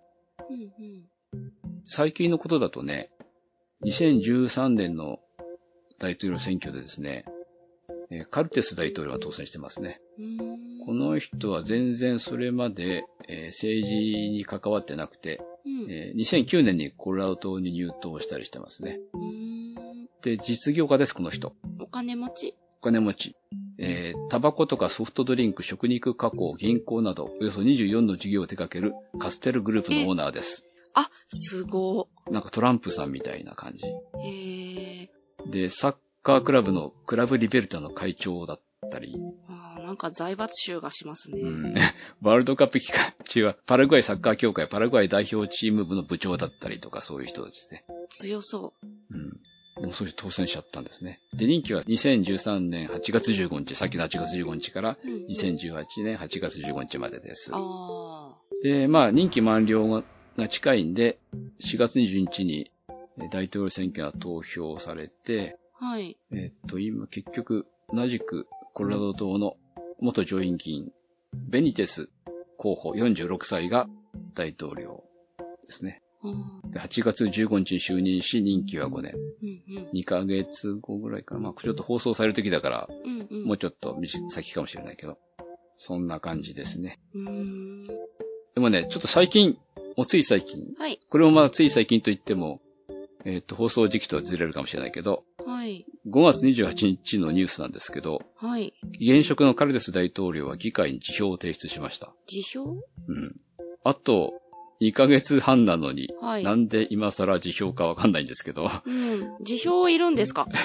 最近のことだとね、2013年の大統領選挙でですね、カルテス大統領が当選してますね。この人は全然それまで、政治に関わってなくて、2009年にコロラド島に入党したりしてますね。で、実業家です、この人。
お金持ち。
タバコとかソフトドリンク、食肉加工、銀行など、およそ24の事業を手掛けるカステルグループのオーナーです。
あ、すごい。
なんかトランプさんみたいな感じ。で、サッカークラブのクラブリベルタの会長だったり。
なんか財閥臭がしますね。
ワールドカップ期間中はパラグアイサッカー協会、パラグアイ代表チーム部の部長だったりとかそういう人たちですね。
強そう。
でもそういう当選しちゃったんですね。で、任期は2013年8月15日、さっきの8月15日から2018年8月15日までです。で、まあ任期満了が近いんで、4月22日に大統領選挙が投票されて、今結局同じくコロラド島の元上院議員、ベニテス候補46歳が大統領ですね。で8月15日に就任し、任期は5年。2ヶ月後ぐらいかな。まあ、ちょっと放送される時だから、もうちょっと先かもしれないけど、そんな感じですね。でもね、ちょっと最近、つい最近、これもまあつい最近といっても、放送時期とはずれるかもしれないけど、5月28日のニュースなんですけど、現職のカルデス大統領は議会に辞表を提出しました。
辞表？
あと2ヶ月半なのに、なんで今更辞表かわかんないんですけど。
辞表いるんですか？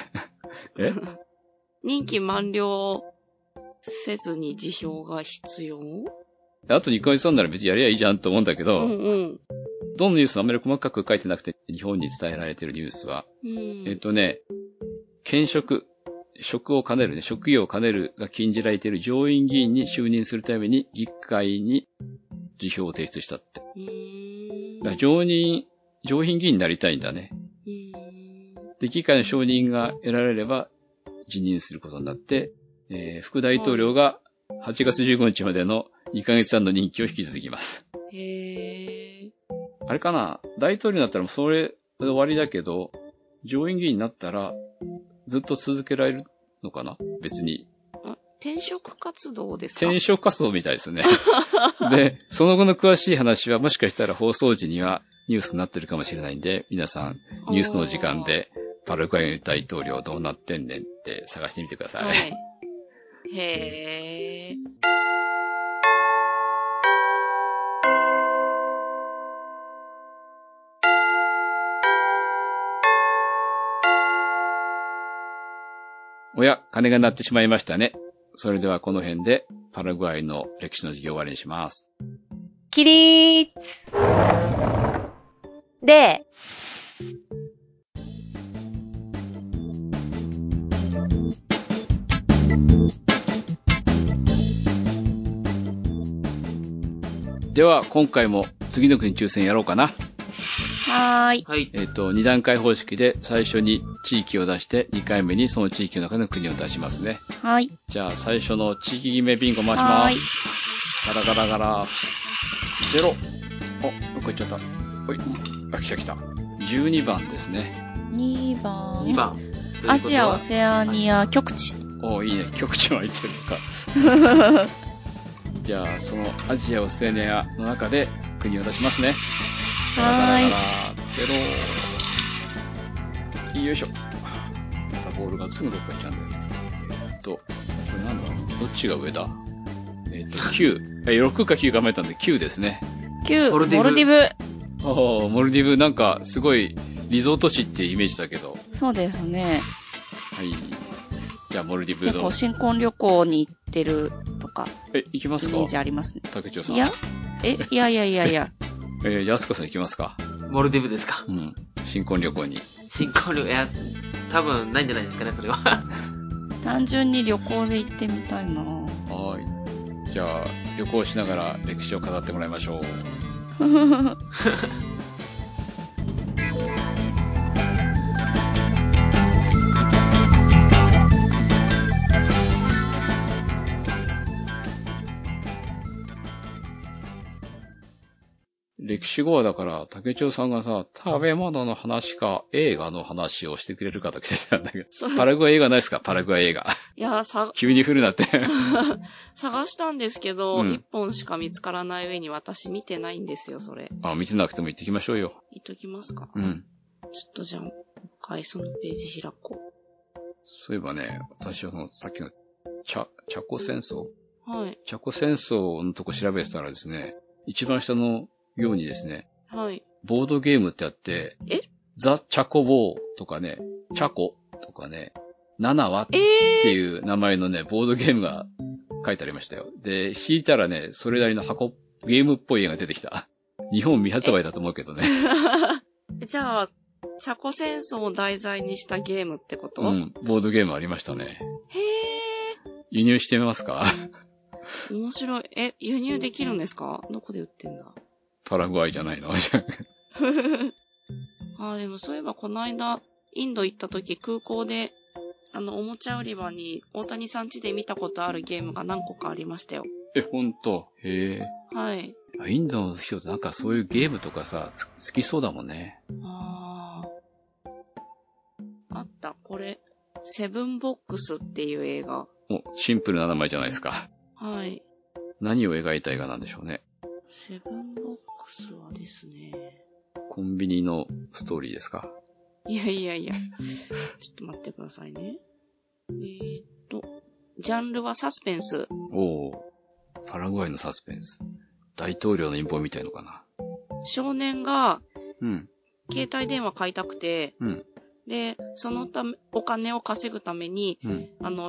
任期満了せずに辞表が必要？
あと2ヶ月半なら別にやりゃいいじゃんと思うんだけど、どのニュースもあんまり細かく書いてなくて、日本に伝えられているニュースは、現職、 職を兼ねるね、職業を兼ねるが禁じられている上院議員に就任するために議会に辞表を提出したって。だから上院議員になりたいんだね。で、議会の承認が得られれば辞任することになって、副大統領が8月15日までの2ヶ月間の任期を引き続きます。あれかな、大統領になったらもうそれで終わりだけど、上院議員になったらずっと続けられるのかな、別に。
転職活動ですか？
転職活動みたいですね。で、その後の詳しい話はもしかしたら放送時にはニュースになってるかもしれないんで、皆さんニュースの時間でパラグアイ大統領どうなってんねんって探してみてください。
はい、へー。
おや、鐘が鳴ってしまいましたね。それではこの辺でパラグアイの歴史の授業を終わりにします。
起立。で、
では今回も次の国抽選やろうかな。
はーい。
はい。
2段階方式で最初に地域を出して2回目にその地域の中の国を出しますね。
はい。
じゃあ最初の地域決めビンゴ回します。ガラガラガラ。0。お、どこ行っちゃった。ほい。あ、来た。12番ですね。
2番。
2番。
アジア、オセアニア、極地。
お、いいね。極地も入ってるのか。じゃあ、そのアジア、オセアニアの中で国を出しますね。ガラガラガラ。0。よいしょ。またボールがすぐどっか行っちゃうんだよね。これなんだ？どっちが上だ？9。6か9考えたんで9ですね。
9、モルディブ。
モルディブなんかすごいリゾート地っていうイメージだけど。
そうですね。
はい。じゃあモルディブの。
結構新婚旅行に行ってるとか。
行きますか？
イメージありますね。
竹長さん。
いや。
安子さん行きますか？
モルディブですか？
うん。新婚旅行に。
新婚旅行、多分ないんじゃないですかね、それは。
単純に旅行で行ってみたいな。
はい。じゃあ、旅行しながら歴史を語ってもらいましょう。歴史後はだから、竹長さんがさ、食べ物の話か映画の話をしてくれるかと来てたんだけど、パラグアイ映画ないですか？パラグアイ映画。
いや、
急に振るなって。
探したんですけど、1本しか見つからない上に私見てないんですよ、それ。
見てなくても行ってきましょうよ。
行っときますか？
うん。
ちょっとじゃあ、もう一回そのページ開こう。
そういえばね、私はさっきのチャコ戦争？
はい。
チャコ戦争のとこ調べてたらですね、一番下のようにですね、
はい。
ボードゲームってあって、ザ・チャコボーとかね、チャコとかね、7話っていう名前のね、ボードゲームが書いてありましたよ。で、引いたらね、それなりのゲームっぽい絵が出てきた。日本未発売だと思うけどね。
じゃあ、チャコ戦争を題材にしたゲームってこと？
うん、ボードゲームありましたね。
へー。
輸入してみますか？
面白い。輸入できるんですか？どこで売ってんだ？
パラグアイじゃないの？
でもそういえばこの間、インド行った時空港で、おもちゃ売り場に大谷さん家で見たことあるゲームが何個かありましたよ。
ほんと？へー。
はい。
インドの人ってなんかそういうゲームとかさ、好きそうだもんね。
あった、これ、セブンボックスっていう映画。
シンプルな名前じゃないですか。
はい。
何を描いた映画なんでしょうね。
セブンボックスはですね。
コンビニのストーリーですか？
いや。ちょっと待ってくださいね。ジャンルはサスペンス。
パラグアイのサスペンス。大統領の陰謀みたいのかな。
少年が、
うん。
携帯電話買いたくて、
うん。
で、そのお金を稼ぐために、
うん、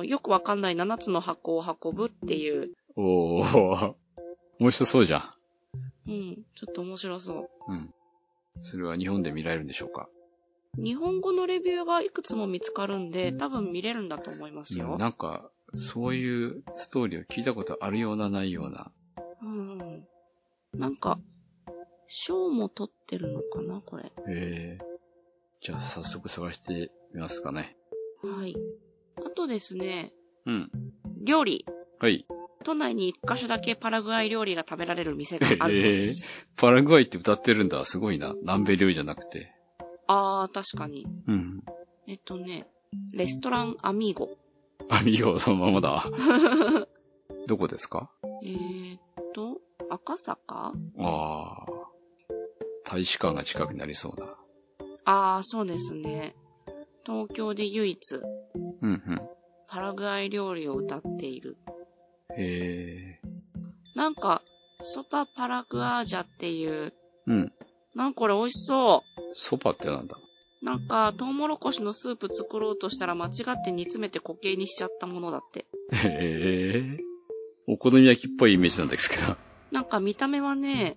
よくわかんない7つの箱を運ぶっていう。
面白そうじゃん。
うん、ちょっと面白そう。
うん。それは日本で見られるんでしょうか？
日本語のレビューがいくつも見つかるんで、多分見れるんだと思いますよ。
なんか、そういうストーリーを聞いたことあるような、ないような。
なんか、賞も取ってるのかな、これ。
じゃあ早速探してみますかね。
はい。あとですね、
料
理。
はい。
都内に1カ所だけパラグアイ料理が食べられる店があるそうです。
パラグアイって歌ってるんだ。すごいな。南米料理じゃなくて。
確かに。
レ
ストランアミーゴ。
アミーゴ、そのままだ。どこですか？
赤坂？
大使館が近くになりそうな。
そうですね。東京で唯一、パラグアイ料理を歌っている。なんか、ソパパラグアージャっていう、なんかこれ美味しそう。
ソパってなんだ？
なんか、トウモロコシのスープ作ろうとしたら間違って煮詰めて固形にしちゃったものだって。
お好み焼きっぽいイメージなんですけど。
なんか見た目はね、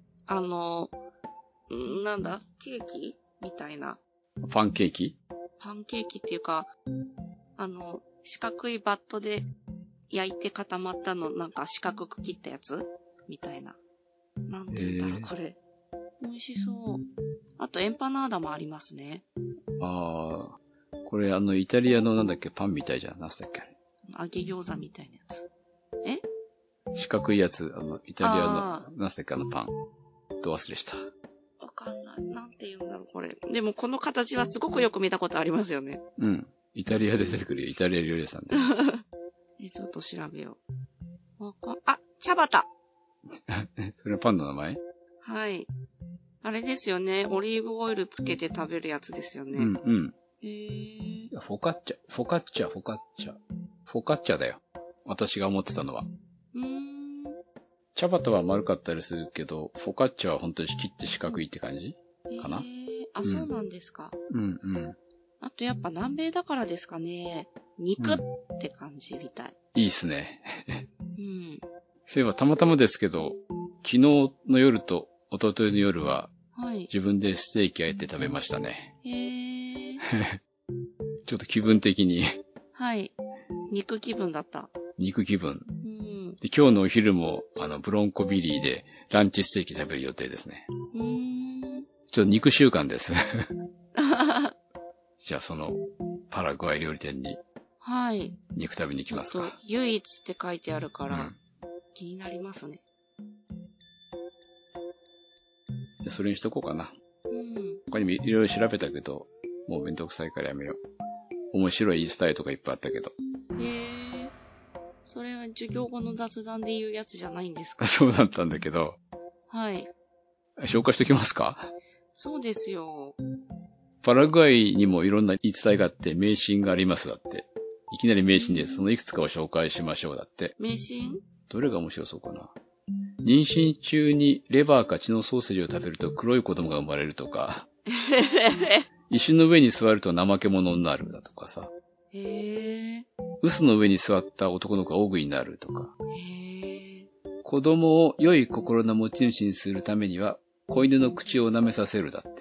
なんだ？ケーキみたいな。
パンケーキ？
パンケーキっていうか、四角いバットで焼いて固まったの、なんか四角く切ったやつみたいな。なんて言うんだろう、これ。美味しそう。あと、エンパナーダもありますね。
これイタリアのなんだっけ、パンみたいじゃん。なんだっけ。
揚げ餃子みたいなやつ。
四角いやつ、イタリアの、なんだっけ、パン。ど忘れした。
わかんない。なんて言うんだろう、これ。でも、この形はすごくよく見たことありますよね。
イタリアで出てくるよ。イタリア料理屋さんで。
ちょっと調べよう。茶畑。
それはパンの名前？
はい。あれですよね。オリーブオイルつけて食べるやつですよね。
フォカッチャだよ。私が思ってたのは。茶畑は丸かったりするけど、フォカッチャは本当に切って四角いって感じかな？
そうなんですか。あとやっぱ南米だからですかね。肉って感じみたい。
いいっすね。そういえばたまたまですけど、昨日の夜と一昨日の夜は、自分でステーキ焼いて食べましたね。ちょっと気分的に。
肉気分だった。
肉気分。で今日のお昼も、ブロンコビリーでランチステーキ食べる予定ですね。ちょっと肉習慣です。じゃあその、パラグアイ料理店に、肉食べに行きますか。
唯一って書いてあるから、気になりますね。
じゃあそれにしとこうかな。他にもいろいろ調べたけど、もうめんどくさいからやめよう。面白いインスタイルとかいっぱいあったけど。
それは授業後の雑談で言うやつじゃないんですか？
そうだったんだけど。紹介しときますか？
そうですよ。
パラグアイにもいろんな言い伝えがあって迷信がありますだって。いきなり迷信でそのいくつかを紹介しましょうだって。
迷信？
どれが面白そうかな。妊娠中にレバーか血のソーセージを食べると黒い子供が生まれるとか。石の上に座ると怠け者になるだとかさ。臼の上に座った男の子がオグになるとか。子供を良い心の持ち主にするためには子犬の口を舐めさせるだって。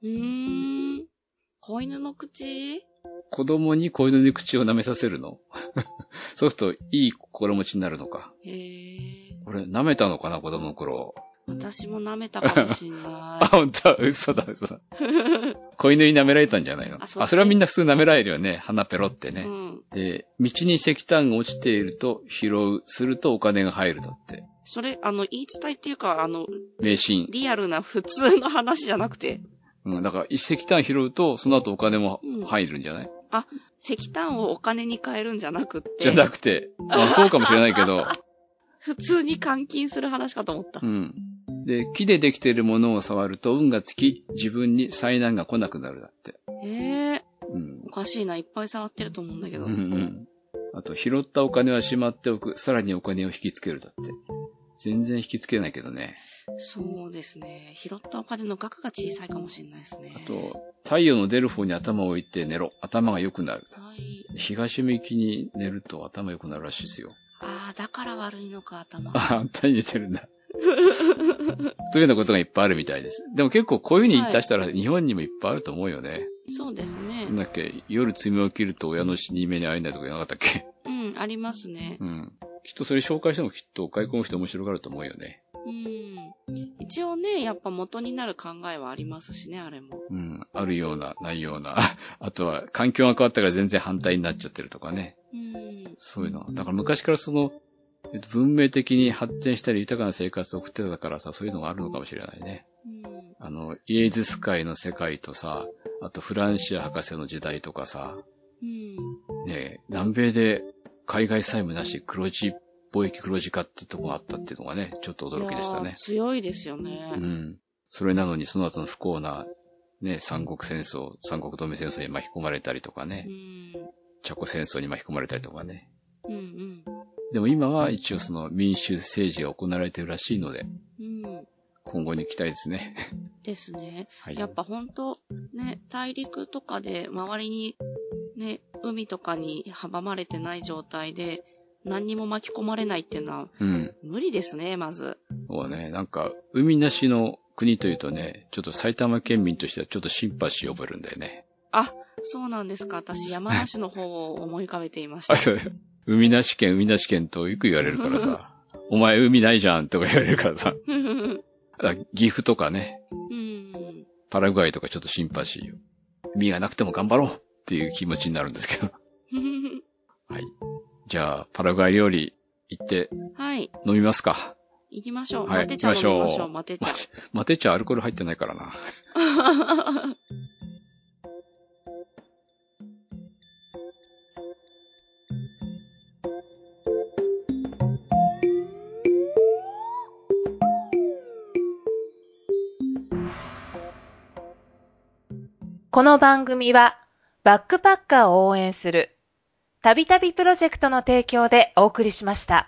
子犬の口？
子供に子犬の口を舐めさせるの？そうするといい心持ちになるのか。俺舐めたのかな子供の頃。
私も舐めたかもしんない。
本当？嘘だ。子犬に舐められたんじゃないの？それはみんな普通舐められるよね。鼻ペロってね。で、道に石炭が落ちていると拾う。するとお金が入るだって。
それ、言い伝えっていうか、
迷信。
リアルな普通の話じゃなくて。
だから石炭拾うと、その後お金も入るんじゃない？
石炭をお金に変えるんじゃなくって。
じゃなくて。そうかもしれないけど。
普通に換金する話かと思った。
で、木でできているものを触ると運がつき、自分に災難が来なくなるだって。
おかしいな、いっぱい触ってると思うんだけど。
あと、拾ったお金はしまっておく、さらにお金を引きつけるだって。全然引きつけないけどね。
そうですね。拾ったお金の額が小さいかもしれないですね。
あと、太陽の出る方に頭を置いて寝ろ。頭が良くなる。東向きに寝ると頭良くなるらしいですよ。
だから悪いのか、頭。
あんたに寝てるんだ。 というようなことがいっぱいあるみたいです。でも結構こういう風に言い出したら日本にもいっぱいあると思うよね。
そうですね。
なんだっけ、夜爪を切ると親の死に目に会えないとか言わなかったっけ。
うん、ありますね。
うん。きっとそれ紹介してもきっと買い込む人面白がると思うよね。
うん。一応ね、やっぱ元になる考えはありますしね、あれも。
うん。あるような、ないような。あとは環境が変わったから全然反対になっちゃってるとかね。
うん。
そういうの。だから昔から文明的に発展したり豊かな生活を送ってたからさ、そういうのがあるのかもしれないね。イエズス会の世界とさ、あとフランシア博士の時代とかさ、
うん。
ねえ、南米で海外債務なし貿易黒字化ってとこがあったっていうのがね、ちょっと驚きでしたね。
強いですよね。
うん。それなのにその後の不幸な、ね、三国同盟戦争に巻き込まれたりとかね、チャコ戦争に巻き込まれたりとかね。
うんうん。
でも今は一応その民主政治が行われているらしいので、
うん。
今後に期待ですね。
ですね。
はい、
やっぱほんと、ね、大陸とかで周りに、ね、海とかに阻まれてない状態で何にも巻き込まれないっていうのは、無理ですね、まず。
そうね、なんか、海なしの国というとね、ちょっと埼玉県民としてはちょっとシンパシーを覚えるんだよね。
あ、そうなんですか。私、山梨の方を思い浮かべていました。
あ、そう。海なし県とよく言われるからさ、お前海ないじゃんとか言われるからさ。岐阜とかね。パラグアイとかちょっとシンパシーを。海がなくても頑張ろうっていう気持ちになるんですけど。はい。じゃあ、パラグアイ料理行って、はい。飲みますか。
行きましょう。
はい、
マテ茶飲みましょう、マテ茶。
マテ茶アルコール入ってないからな。
この番組はバックパッカーを応援するたびたびプロジェクトの提供でお送りしました。